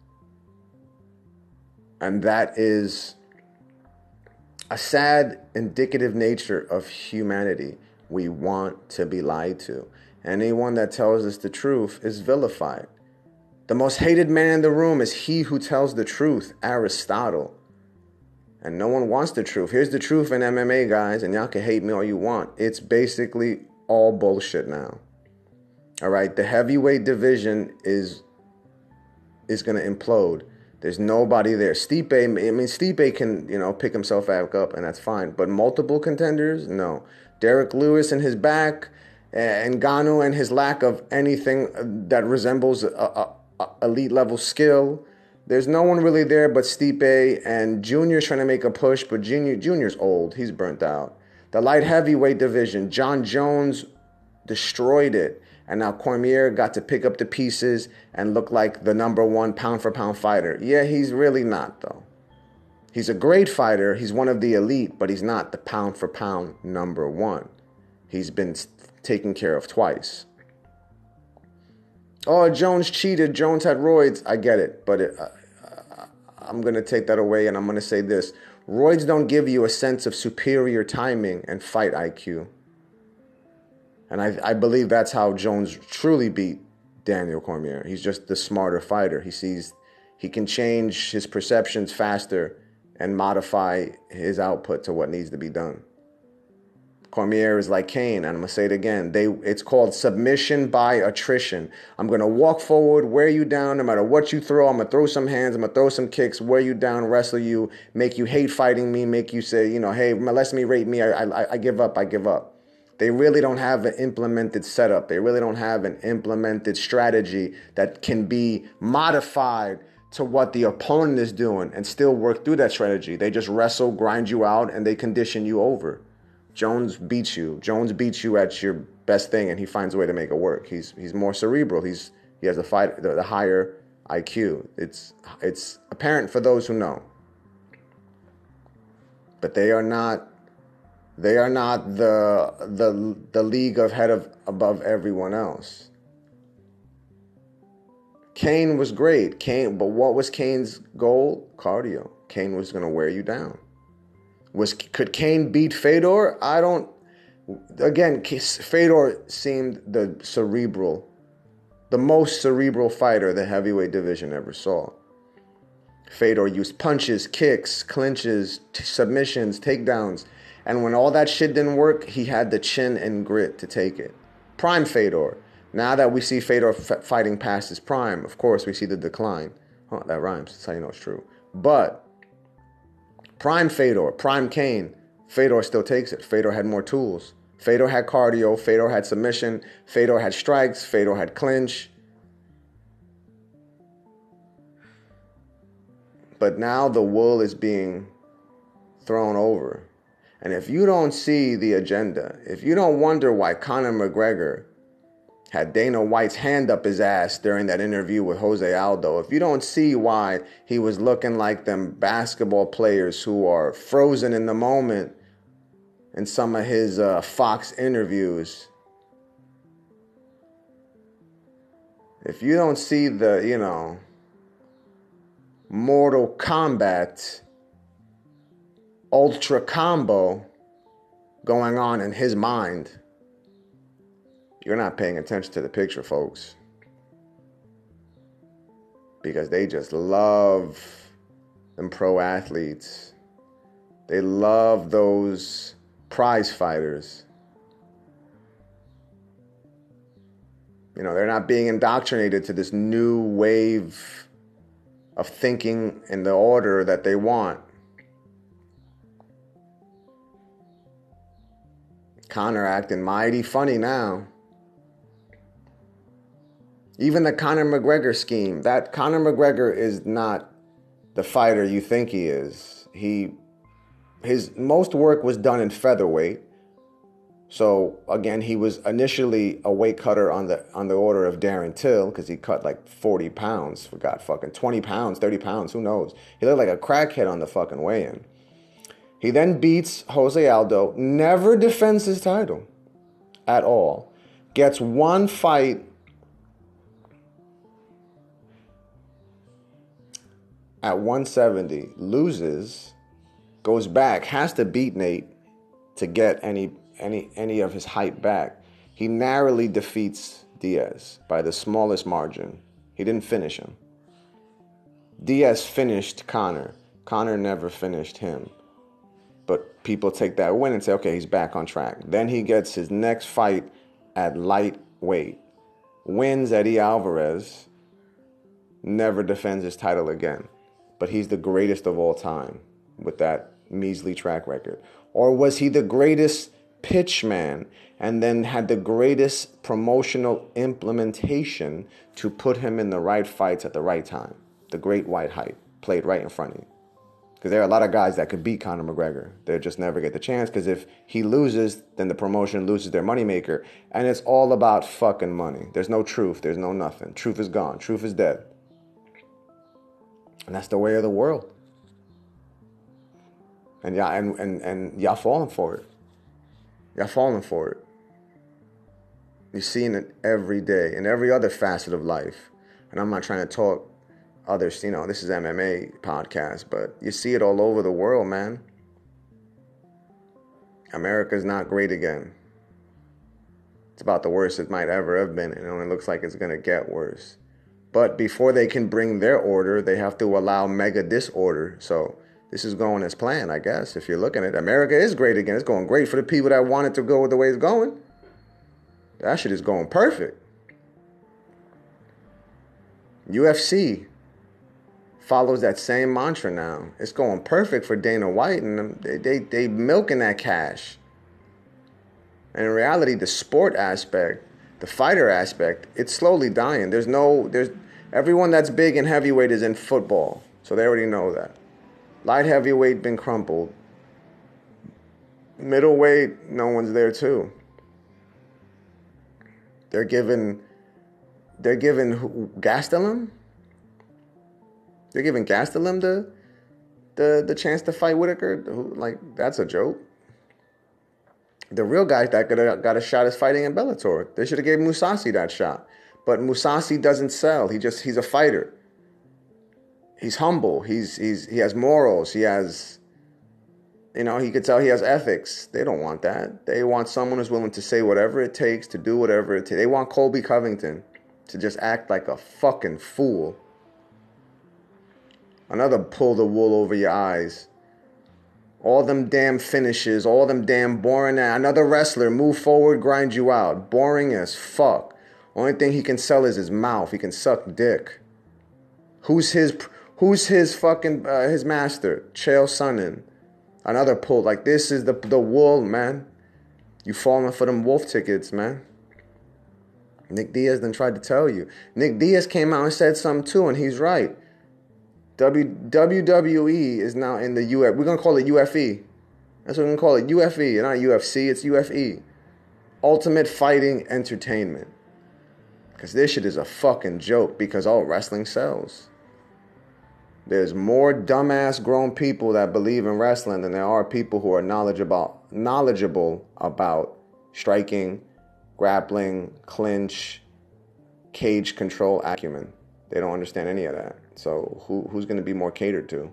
And that is a sad, indicative nature of humanity. We want to be lied to. Anyone that tells us the truth is vilified. The most hated man in the room is he who tells the truth, Aristotle. And no one wants the truth. Here's the truth in M M A, guys, and y'all can hate me all you want. It's basically all bullshit now. All right, the heavyweight division is is going to implode. There's nobody there. Stipe, I mean, Stipe can, you know, pick himself back up, and that's fine. But multiple contenders, no. Derek Lewis and his back, and Ngannou and his lack of anything that resembles a, a, a elite level skill. There's no one really there but Stipe, and Junior's trying to make a push, but Junior Junior's old. He's burnt out. The light heavyweight division, John Jones destroyed it, and now Cormier got to pick up the pieces and look like the number one pound-for-pound fighter. Yeah, he's really not, though. He's a great fighter. He's one of the elite, but he's not the pound-for-pound number one. He's been taken care of twice. Oh, Jones cheated. Jones had roids. I get it, but it, uh, I'm going to take that away, and I'm going to say this. Roids don't give you a sense of superior timing and fight I Q. And I, I believe that's how Jones truly beat Daniel Cormier. He's just the smarter fighter. He sees he can change his perceptions faster and modify his output to what needs to be done. Cormier is like Kane, and I'm going to say it again. They, it's called submission by attrition. I'm going to walk forward, wear you down, no matter what you throw. I'm going to throw some hands, I'm going to throw some kicks, wear you down, wrestle you, make you hate fighting me, make you say, you know, hey, molest me, rape me, I, I, I give up, I give up. They really don't have an implemented setup. They really don't have an implemented strategy that can be modified to what the opponent is doing and still work through that strategy. They just wrestle, grind you out, and they condition you over. Jones beats you. Jones beats you at your best thing, and he finds a way to make it work. He's he's more cerebral. He's he has a fight the, the higher I Q. It's it's apparent for those who know. But they are not they are not the the the league of head of above everyone else. Kane was great. Kane, but what was Kane's goal? Cardio. Kane was going to wear you down. Was could Kane beat Fedor? I don't. Again, Fedor seemed the cerebral, the most cerebral fighter the heavyweight division ever saw. Fedor used punches, kicks, clinches, t- submissions, takedowns. And when all that shit didn't work, he had the chin and grit to take it. Prime Fedor. Now that we see Fedor f- fighting past his prime, of course, we see the decline. Oh, that rhymes. That's how you know it's true. But prime Fedor, prime Kane, Fedor still takes it. Fedor had more tools. Fedor had cardio. Fedor had submission. Fedor had strikes. Fedor had clinch. But now the wool is being thrown over. And if you don't see the agenda, if you don't wonder why Conor McGregor had Dana White's hand up his ass during that interview with Jose Aldo, if you don't see why he was looking like them basketball players who are frozen in the moment in some of his uh, Fox interviews, if you don't see the, you know, Mortal Kombat ultra combo going on in his mind, you're not paying attention to the picture, folks. Because they just love them pro athletes. They love those prize fighters. You know, they're not being indoctrinated to this new wave of thinking in the order that they want. Conor acting mighty funny now. Even the Conor McGregor scheme, that Conor McGregor is not the fighter you think he is. He, his most work was done in featherweight. So again, he was initially a weight cutter on the on the order of Darren Till, because he cut like forty pounds, forgot fucking twenty pounds, thirty pounds, who knows? He looked like a crackhead on the fucking weigh-in. He then beats Jose Aldo, never defends his title at all. Gets one fight at one seventy, loses, goes back, has to beat Nate to get any any any of his hype back. He narrowly defeats Diaz by the smallest margin. He didn't finish him. Diaz finished Conor. Conor never finished him. But people take that win and say, okay, he's back on track. Then he gets his next fight at lightweight. Wins Eddie Alvarez. Never defends his title again. But he's the greatest of all time with that measly track record. Or was he the greatest pitchman and then had the greatest promotional implementation to put him in the right fights at the right time? The great white hype played right in front of you. Because there are a lot of guys that could beat Conor McGregor. They just never get the chance, because if he loses, then the promotion loses their moneymaker. And it's all about fucking money. There's no truth. There's no nothing. Truth is gone. Truth is dead. And that's the way of the world. And y'all, and, and, and y'all falling for it. Y'all falling for it. You're seeing it every day in every other facet of life. And I'm not trying to talk others, you know, this is M M A podcast, but you see it all over the world, man. America's not great again. It's about the worst it might ever have been, and it only looks like it's going to get worse. But before they can bring their order, they have to allow mega disorder. So this is going as planned, I guess, if you're looking at it. America is great again. It's going great for the people that want it to go the way it's going. That shit is going perfect. U F C follows that same mantra now. It's going perfect for Dana White, and they they, they milking that cash. And in reality, the sport aspect, the fighter aspect, it's slowly dying. There's no, there's everyone that's big in heavyweight is in football, so they already know that. Light heavyweight been crumpled. Middleweight, no one's there too. They're giving, they're giving who, Gastelum? They're giving Gastelum the, the, the chance to fight Whitaker? Who, like, that's a joke. The real guy that could have got a shot is fighting in Bellator. They should have gave Mousasi that shot. But Mousasi doesn't sell. He just, he's a fighter. He's humble. He's, he's, he has morals. He has, you know, he could tell he has ethics. They don't want that. They want someone who's willing to say whatever it takes, to do whatever it takes. They want Colby Covington to just act like a fucking fool. Another pull the wool over your eyes. All them damn finishes, all them damn boring. Another wrestler, move forward, grind you out. Boring as fuck. Only thing he can sell is his mouth. He can suck dick. Who's his, who's his fucking, uh, his master? Chael Sonnen. Another pull. Like, this is the, the wool, man. You falling for them wolf tickets, man. Nick Diaz done tried to tell you. Nick Diaz came out and said something too, and he's right. W W E is now in the U F. We're going to call it U F E. That's what we're going to call it. U F E. Not U F C. It's U F E. Ultimate Fighting Entertainment. Because this shit is a fucking joke. Because all wrestling sells. There's more dumbass grown people that believe in wrestling than there are people who are knowledgeable, knowledgeable about striking, grappling, clinch, cage control acumen. They don't understand any of that. So who who's going to be more catered to?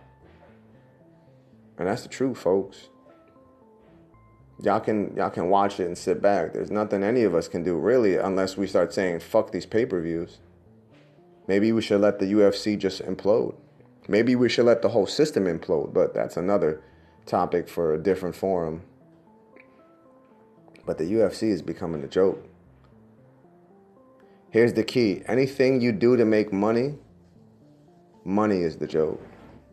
And that's the truth, folks. Y'all can y'all can watch it and sit back. There's nothing any of us can do, really, unless we start saying, fuck these pay-per-views. Maybe we should let the U F C just implode. Maybe we should let the whole system implode, but that's another topic for a different forum. But the U F C is becoming a joke. Here's the key. Anything you do to make money, money is the joke.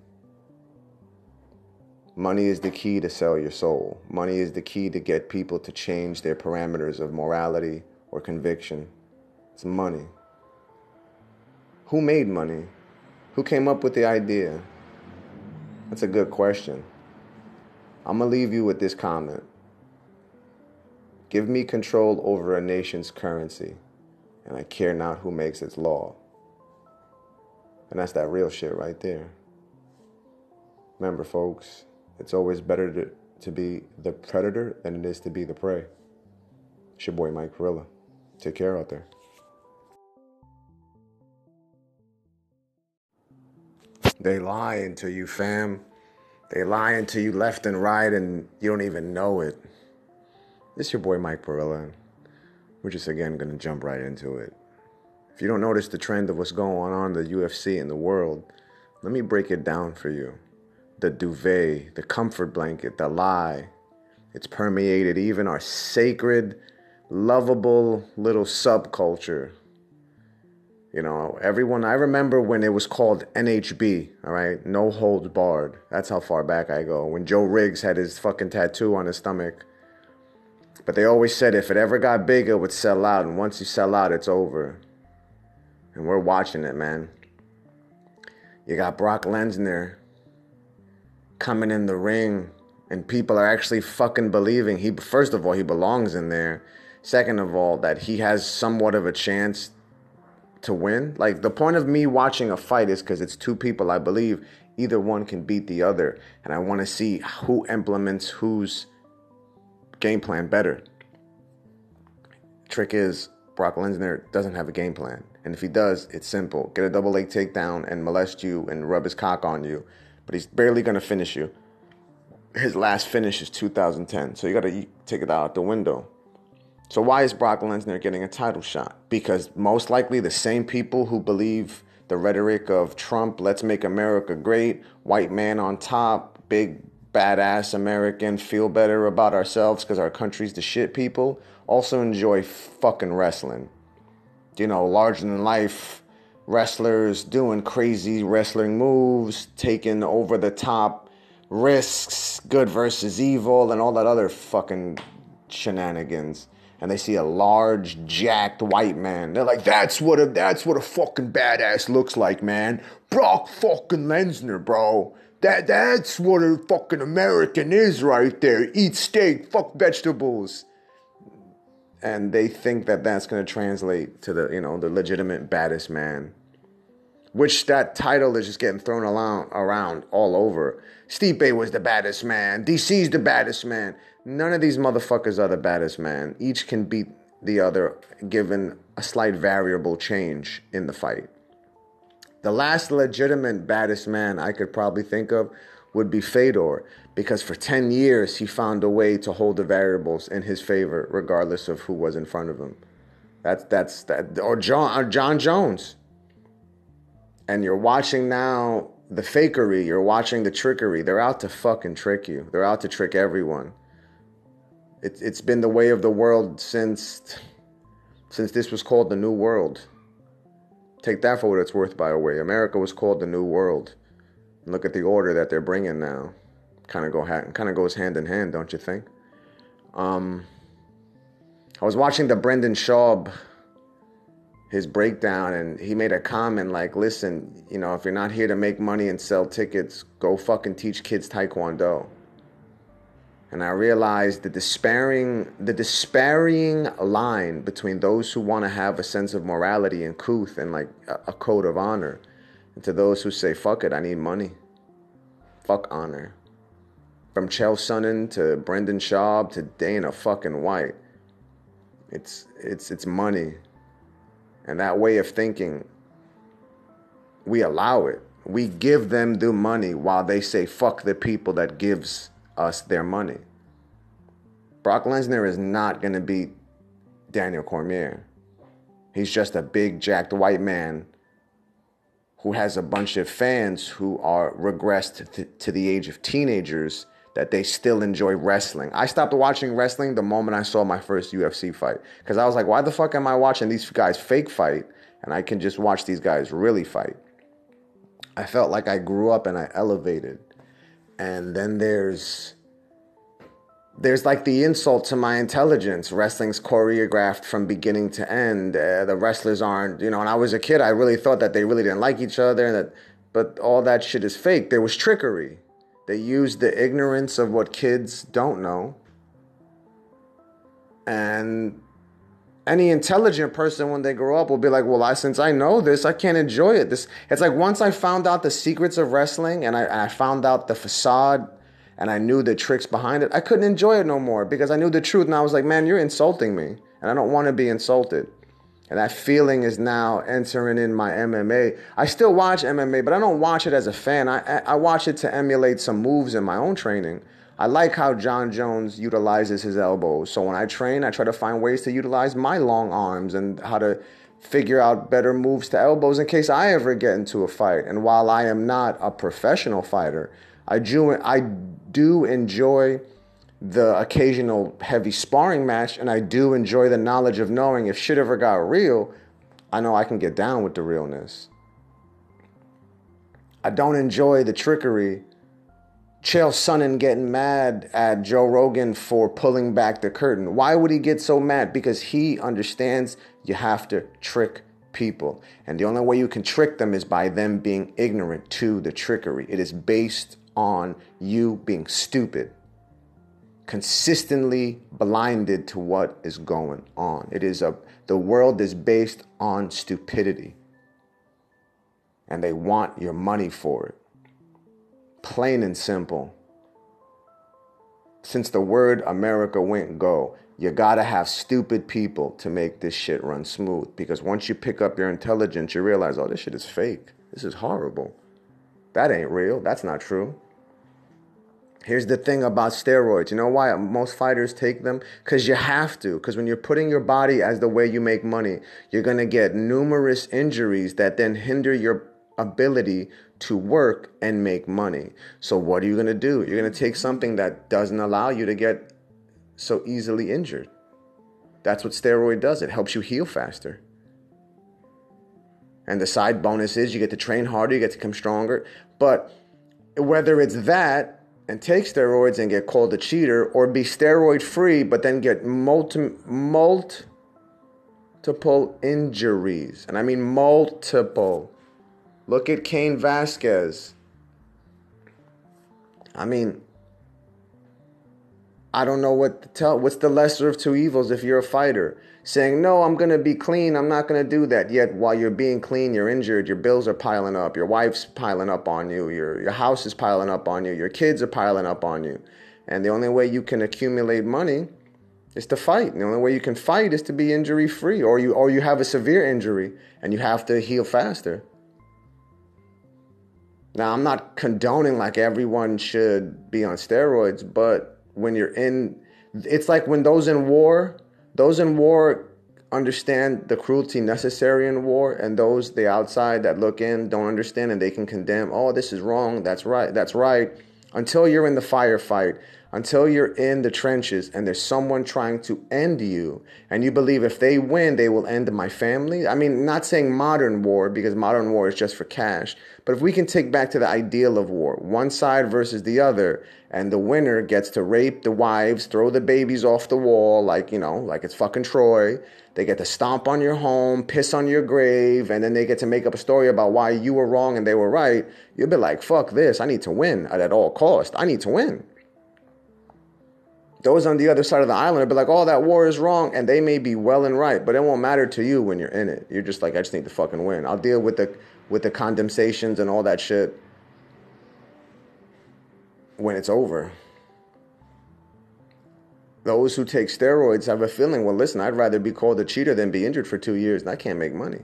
Money is the key to sell your soul. Money is the key to get people to change their parameters of morality or conviction. It's money. Who made money? Who came up with the idea? That's a good question. I'm going to leave you with this comment. Give me control over a nation's currency, and I care not who makes its law. And that's that real shit right there. Remember, folks, it's always better to, to be the predator than it is to be the prey. It's your boy, Mike Perilla. Take care out there. They lying to you, fam. They lying to you left and right, and you don't even know it. It's your boy, Mike Perilla. We're just, again, going to jump right into it. If you don't notice the trend of what's going on in the U F C in the world, let me break it down for you. The duvet, the comfort blanket, the lie. It's permeated even our sacred, lovable little subculture. You know, everyone, I remember when it was called N H B, all right? No holds barred. That's how far back I go. When Joe Riggs had his fucking tattoo on his stomach. But they always said if it ever got big, it would sell out. And once you sell out, it's over. And we're watching it, man. You got Brock Lesnar coming in the ring, and people are actually fucking believing he, first of all, he belongs in there. Second of all, that he has somewhat of a chance to win. Like, the point of me watching a fight is because it's two people I believe either one can beat the other, and I want to see who implements whose game plan better. Trick is, Brock Lesnar doesn't have a game plan. And if he does, it's simple. Get a double leg takedown and molest you and rub his cock on you. But he's barely going to finish you. His last finish is two thousand ten. So you got to take it out the window. So why is Brock Lesnar getting a title shot? Because most likely the same people who believe the rhetoric of Trump, let's make America great, white man on top, big badass American, feel better about ourselves because our country's the shit people, also enjoy fucking wrestling. You know, larger than life wrestlers doing crazy wrestling moves, taking over the top risks, good versus evil, and all that other fucking shenanigans. and they see a large, jacked white man. They're like, that's what a that's what a fucking badass looks like, man. Brock fucking Lesnar, bro. That that's what a fucking American is right there. Eat steak, fuck vegetables. And they think that that's going to translate to the, you know, the legitimate baddest man. Which that title is just getting thrown around, around all over. Stipe was the baddest man. D C's the baddest man. None of these motherfuckers are the baddest man. Each can beat the other given a slight variable change in the fight. The last legitimate baddest man I could probably think of would be Fedor, because for ten years he found a way to hold the variables in his favor regardless of who was in front of him. That's that's that or John or John Jones. And you're watching now the fakery, you're watching the trickery. They're out to fucking trick you. They're out to trick everyone. It, it's been the way of the world since since this was called the New World. Take that for what it's worth, by the way. America was called the New World. And look at the order that they're bringing now. Kind of go kind of goes hand in hand, don't you think? Um, I was watching the Brendan Schaub, his breakdown, and he made a comment like, listen, you know, if you're not here to make money and sell tickets, go fucking teach kids Taekwondo. And I realized the despairing, the despairing line between those who want to have a sense of morality and couth and like a, a code of honor, and to those who say, fuck it, I need money. Fuck honor. From Chael Sonnen to Brendan Schaub to Dana fucking White. It's, it's, it's money. And that way of thinking, we allow it. We give them the money while they say, fuck the people that gives us their money. Brock Lesnar is not going to beat Daniel Cormier. He's just a big, jacked white man who has a bunch of fans who are regressed to, to the age of teenagers that they still enjoy wrestling. I stopped watching wrestling the moment I saw my first U F C fight. Because I was like, why the fuck am I watching these guys fake fight and I can just watch these guys really fight? I felt like I grew up and I elevated. And then there's, there's like the insult to my intelligence. Wrestling's choreographed from beginning to end. Uh, the wrestlers aren't, you know, when I was a kid, I really thought that they really didn't like each other. And that, but all that shit is fake. There was trickery. They used the ignorance of what kids don't know. And any intelligent person, when they grow up, will be like, well, I, since I know this, I can't enjoy it. This, it's like once I found out the secrets of wrestling and I, and I found out the facade and I knew the tricks behind it, I couldn't enjoy it no more because I knew the truth. And I was like, man, you're insulting me. And I don't want to be insulted. And that feeling is now entering in my M M A. I still watch M M A, but I don't watch it as a fan. I, I watch it to emulate some moves in my own training. I like how John Jones utilizes his elbows. So when I train, I try to find ways to utilize my long arms and how to figure out better moves to elbows in case I ever get into a fight. And while I am not a professional fighter, I do, I do enjoy the occasional heavy sparring match, and I do enjoy the knowledge of knowing if shit ever got real, I know I can get down with the realness. I don't enjoy the trickery. Chael Sonnen getting mad at Joe Rogan for pulling back the curtain. Why would he get so mad? Because he understands you have to trick people. And the only way you can trick them is by them being ignorant to the trickery. It is based on you being stupid, consistently blinded to what is going on. It is a, the world is based on stupidity. And they want your money for it. Plain and simple. Since the word America went go, you gotta have stupid people to make this shit run smooth. Because once you pick up your intelligence, you realize, oh, this shit is fake. This is horrible. That ain't real. That's not true. Here's the thing about steroids. You know why most fighters take them? Because you have to. Because when you're putting your body as the way you make money, you're going to get numerous injuries that then hinder your ability to work and make money. So what are you going to do? You're going to take something that doesn't allow you to get so easily injured. That's what steroid does. It helps you heal faster. And the side bonus is you get to train harder, you get to become stronger. But whether it's that, and take steroids and get called a cheater, or be steroid free but then get multi, multiple injuries. And I mean multiple. Look at Cain Vasquez. I mean, I don't know what to tell. What's the lesser of two evils if you're a fighter? Saying, no, I'm going to be clean. I'm not going to do that. Yet while you're being clean, you're injured. Your bills are piling up. Your wife's piling up on you. Your, your house is piling up on you. Your kids are piling up on you. And the only way you can accumulate money is to fight. And the only way you can fight is to be injury free, or you, or you have a severe injury and you have to heal faster. Now, I'm not condoning like everyone should be on steroids, but when you're in, it's like when those in war, those in war understand the cruelty necessary in war, and those the outside that look in don't understand, and they can condemn, oh, this is wrong, that's right, that's right, until you're in the firefight, until you're in the trenches and there's someone trying to end you, and you believe if they win, they will end my family. I mean, not saying modern war, because modern war is just for cash, but if we can take back to the ideal of war, one side versus the other, and the winner gets to rape the wives, throw the babies off the wall, like, you know, like it's fucking Troy. They get to stomp on your home, piss on your grave, and then they get to make up a story about why you were wrong and they were right. You'll be like, fuck this, I need to win at all costs. I need to win. Those on the other side of the island will be like, oh, that war is wrong, and they may be well and right, but it won't matter to you when you're in it. You're just like, I just need to fucking win. I'll deal with the with the condemnations and all that shit when it's over. Those who take steroids have a feeling, well, listen, I'd rather be called a cheater than be injured for two years, and I can't make money.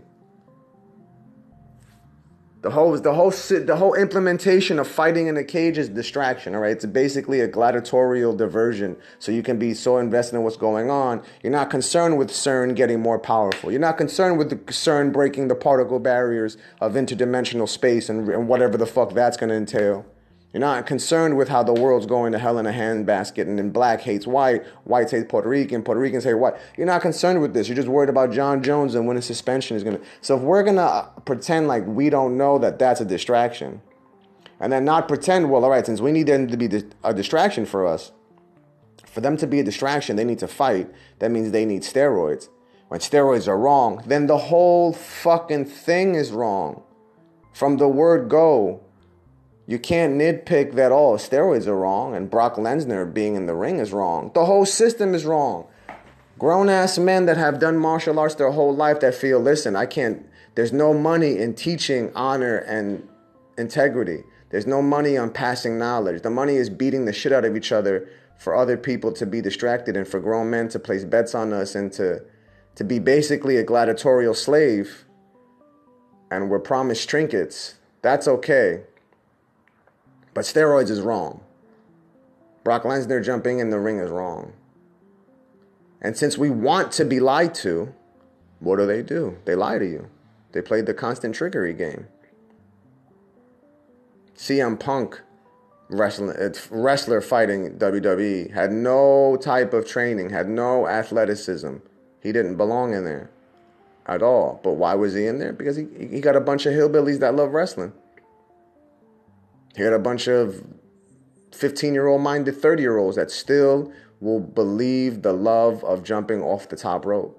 The whole, the whole, the whole implementation of fighting in a cage is distraction, all right? It's basically a gladiatorial diversion, so you can be so invested in what's going on. You're not concerned with CERN getting more powerful. You're not concerned with the CERN breaking the particle barriers of interdimensional space and, and whatever the fuck that's going to entail. You're not concerned with how the world's going to hell in a handbasket, and then black hates white, whites hate Puerto Rican, Puerto Ricans hate white. You're not concerned with this. You're just worried about John Jones and when his suspension is going to... So if we're going to pretend like we don't know that that's a distraction, and then not pretend, well, all right, since we need them to be a distraction for us, for them to be a distraction, they need to fight. That means they need steroids. When steroids are wrong, then the whole fucking thing is wrong. From the word go. You can't nitpick that all steroids are wrong and Brock Lesnar being in the ring is wrong. The whole system is wrong. Grown-ass men that have done martial arts their whole life that feel, listen, I can't, there's no money in teaching honor and integrity. There's no money on passing knowledge. The money is beating the shit out of each other for other people to be distracted and for grown men to place bets on us and to, to be basically a gladiatorial slave. And we're promised trinkets. That's okay. But steroids is wrong. Brock Lesnar jumping in the ring is wrong. And since we want to be lied to, what do they do? They lie to you. They played the constant trickery game. C M Punk, wrestling, wrestler fighting W W E, had no type of training, had no athleticism. He didn't belong in there at all. But why was he in there? Because he, he got a bunch of hillbillies that love wrestling. He had a bunch of fifteen-year-old minded thirty-year-olds that still will believe the love of jumping off the top rope.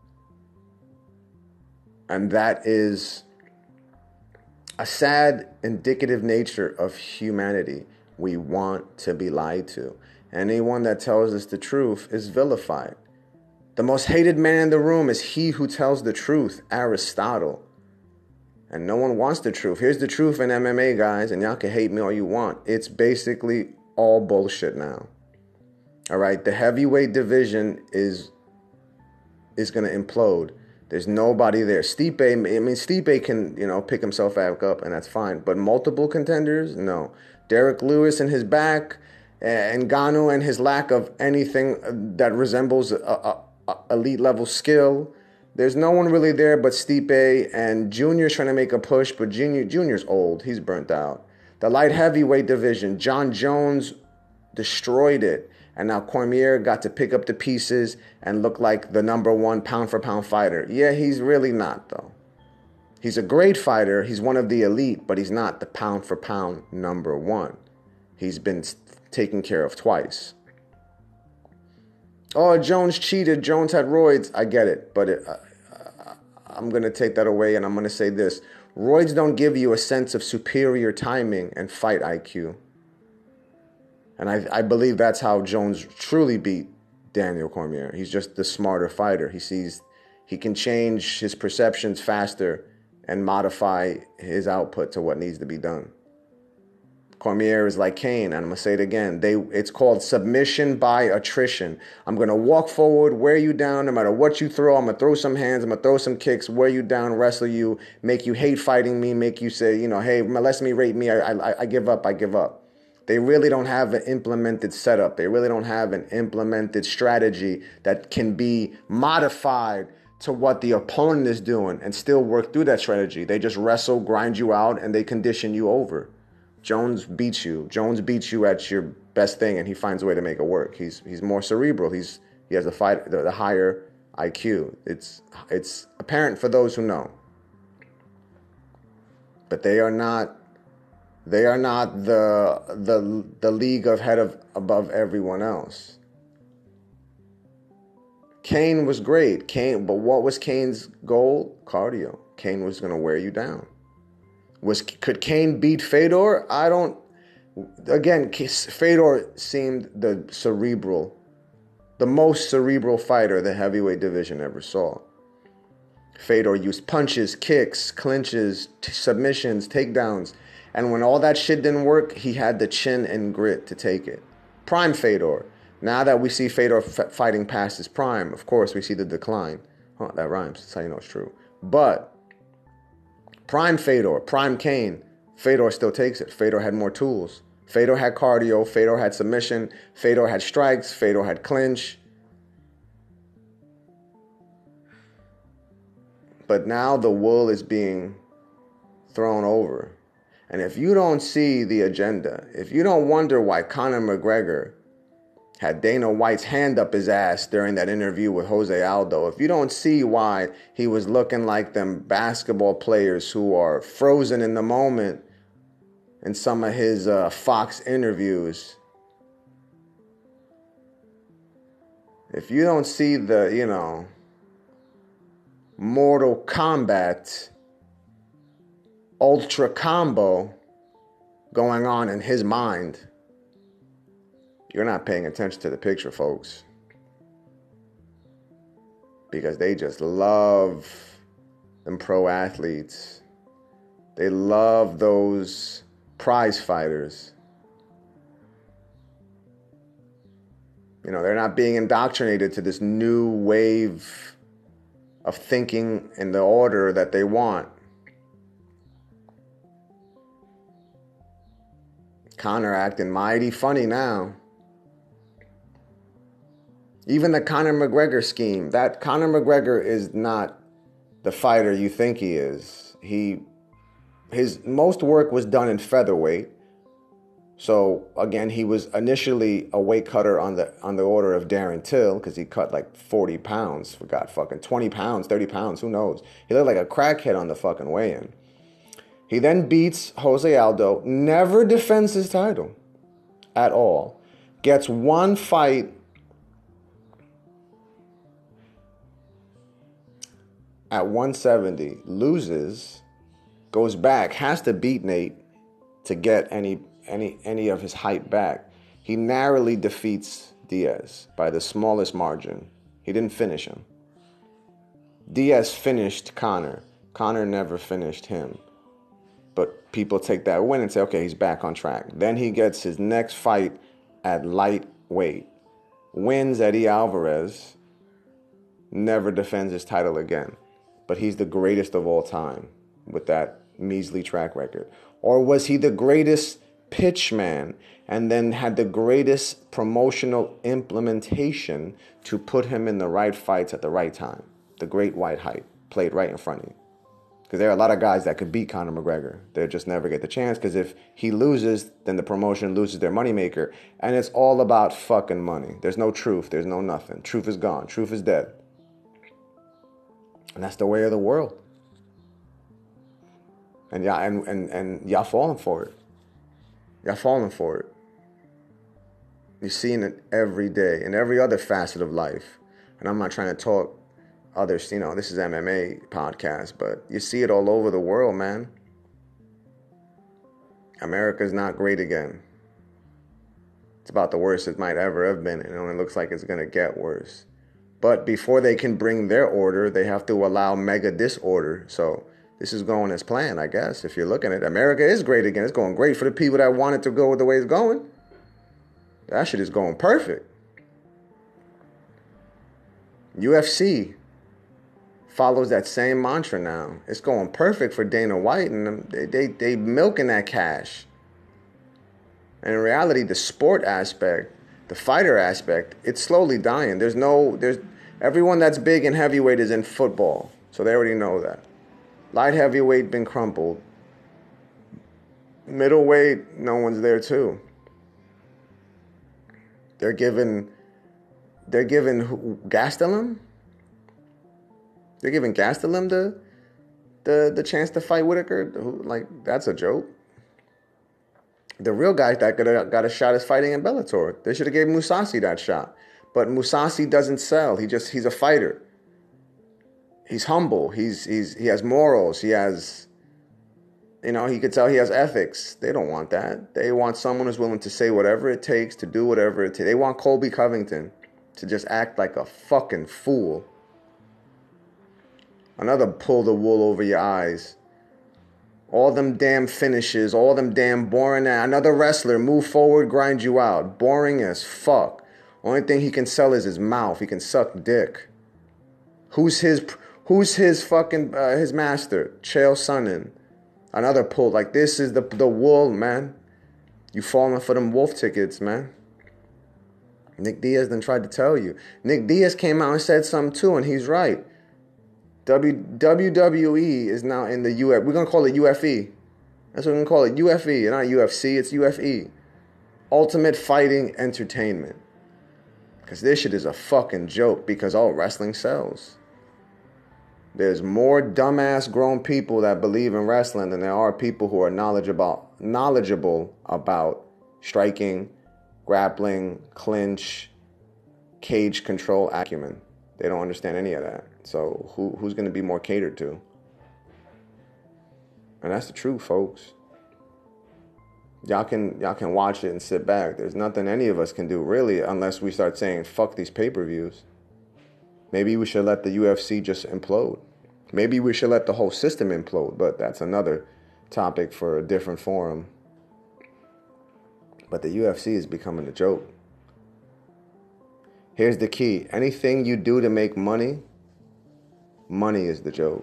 And that is a sad, indicative nature of humanity. We want to be lied to. Anyone that tells us the truth is vilified. The most hated man in the room is he who tells the truth, Aristotle. And no one wants the truth. Here's the truth in M M A, guys, and y'all can hate me all you want. It's basically all bullshit now. All right, the heavyweight division is is going to implode. There's nobody there. Stipe, I mean, Stipe can, you know, pick himself back up, and that's fine. But multiple contenders, no. Derek Lewis and his back, and Ngannou and his lack of anything that resembles a, a, a elite level skill. There's no one really there but Stipe, and Junior's trying to make a push, but Junior Junior's old. He's burnt out. The light heavyweight division, John Jones destroyed it, and now Cormier got to pick up the pieces and look like the number one pound-for-pound fighter. Yeah, he's really not, though. He's a great fighter. He's one of the elite, but he's not the pound-for-pound number one. He's been taken care of twice. Oh, Jones cheated. Jones had roids. I get it. But it, uh, I'm going to take that away, and I'm going to say this. Roids don't give you a sense of superior timing and fight I Q. And I, I believe that's how Jones truly beat Daniel Cormier. He's just the smarter fighter. He sees he can change his perceptions faster and modify his output to what needs to be done. Cormier is like Cain, and I'm going to say it again. They, it's called submission by attrition. I'm going to walk forward, wear you down, no matter what you throw. I'm going to throw some hands, I'm going to throw some kicks, wear you down, wrestle you, make you hate fighting me, make you say, you know, hey, molest me, rape me, I, I, I give up, I give up. They really don't have an implemented setup. They really don't have an implemented strategy that can be modified to what the opponent is doing and still work through that strategy. They just wrestle, grind you out, and they condition you over. Jones beats you. Jones beats you at your best thing, and he finds a way to make it work. He's he's more cerebral. He's he has a fight the, the higher I Q. It's it's apparent for those who know. But they are not they are not the the the league of head of above everyone else. Cain was great. Cain, but what was Cain's goal? Cardio. Cain was going to wear you down. Was could Cain beat Fedor? I don't. Again, Fedor seemed the cerebral, the most cerebral fighter the heavyweight division ever saw. Fedor used punches, kicks, clinches, t- submissions, takedowns, and when all that shit didn't work, he had the chin and grit to take it. Prime Fedor. Now that we see Fedor f- fighting past his prime, of course we see the decline. Huh, that rhymes. That's how you know it's true. But Prime Fedor, Prime Cain, Fedor still takes it. Fedor had more tools. Fedor had cardio. Fedor had submission. Fedor had strikes. Fedor had clinch. But now the wool is being thrown over. And if you don't see the agenda, if you don't wonder why Conor McGregor had Dana White's hand up his ass during that interview with Jose Aldo, if you don't see why he was looking like them basketball players who are frozen in the moment in some of his uh, Fox interviews, if you don't see the, you know, Mortal Kombat ultra combo going on in his mind, you're not paying attention to the picture, folks. Because they just love them pro athletes. They love those prize fighters. You know, they're not being indoctrinated to this new wave of thinking in the order that they want. Conor acting mighty funny now. Even the Conor McGregor scheme, that Conor McGregor is not the fighter you think he is. He, his most work was done in featherweight. So again, he was initially a weight cutter on the on the order of Darren Till, because he cut like forty pounds, forgot fucking twenty pounds, thirty pounds, who knows? He looked like a crackhead on the fucking weigh-in. He then beats Jose Aldo, never defends his title at all. Gets one fight at one seventy, loses, goes back, has to beat Nate to get any any any of his hype back. He narrowly defeats Diaz by the smallest margin. He didn't finish him. Diaz finished Conor. Conor never finished him. But people take that win and say, okay, he's back on track. Then he gets his next fight at lightweight. Wins Eddie Alvarez. Never defends his title again. But he's the greatest of all time with that measly track record. Or was he the greatest pitchman and then had the greatest promotional implementation to put him in the right fights at the right time? The great white hype played right in front of you. Because there are a lot of guys that could beat Conor McGregor. They just never get the chance, because if he loses, then the promotion loses their moneymaker. And it's all about fucking money. There's no truth. There's no nothing. Truth is gone. Truth is dead. And that's the way of the world. And y'all, and, and, and y'all falling for it. Y'all falling for it. You're seeing it every day in every other facet of life. And I'm not trying to talk others, you know, this is M M A podcast, but you see it all over the world, man. America's not great again. It's about the worst it might ever have been, and it only looks like it's going to get worse. But before they can bring their order, they have to allow mega disorder. So this is going as planned, I guess, if you're looking at it. America is great again. It's going great for the people that want it to go the way it's going. That shit is going perfect. U F C follows that same mantra now. It's going perfect for Dana White, and them. They, they, they milking that cash. And in reality, the sport aspect, the fighter aspect, it's slowly dying. There's no, there's, everyone that's big in heavyweight is in football. So they already know that. Light heavyweight been crumpled. Middleweight, no one's there too. They're giving, they're giving Gastelum? They're giving Gastelum the, the, the chance to fight Whitaker? Like, that's a joke. The real guy that got got a shot is fighting in Bellator. They should have gave Mousasi that shot. But Mousasi doesn't sell. He just, he's a fighter. He's humble. He's, he's, he has morals. He has, you know, he could tell he has ethics. They don't want that. They want someone who's willing to say whatever it takes, to do whatever it takes. They want Colby Covington to just act like a fucking fool. Another pull the wool over your eyes. All them damn finishes, all them damn boring. Another wrestler, move forward, grind you out. Boring as fuck. Only thing he can sell is his mouth. He can suck dick. Who's his, who's his fucking, uh, his master? Chael Sonnen. Another pull. Like, this is the, the wool, man. You falling for them wolf tickets, man. Nick Diaz then tried to tell you. Nick Diaz came out and said something too, and he's right. W W E is now in the U F. We're going to call it U F E. That's what we're going to call it. U F E. Not U F C. It's U F E. Ultimate Fighting Entertainment. Because this shit is a fucking joke because all wrestling sells. There's more dumbass grown people that believe in wrestling than there are people who are knowledgeable, knowledgeable about striking, grappling, clinch, cage control acumen. They don't understand any of that. So who who's going to be more catered to? And that's the truth, folks. Y'all can y'all can watch it and sit back. There's nothing any of us can do really unless we start saying fuck these pay-per-views. Maybe we should let the U F C just implode. Maybe we should let the whole system implode, but that's another topic for a different forum. But the U F C is becoming a joke. Here's the key. Anything you do to make money, money is the joke.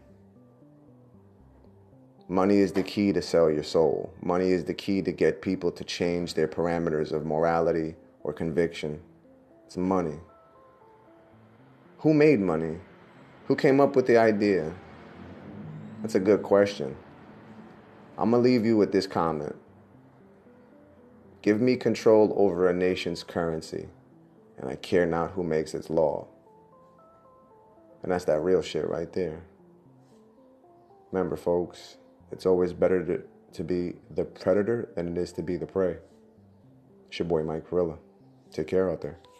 Money is the key to sell your soul. Money is the key to get people to change their parameters of morality or conviction. It's money. Who made money? Who came up with the idea? That's a good question. I'm going to leave you with this comment. Give me control over a nation's currency, and I care not who makes its law. And that's that real shit right there. Remember, folks, it's always better to, to be the predator than it is to be the prey. It's your boy Mike Perilla. Take care out there.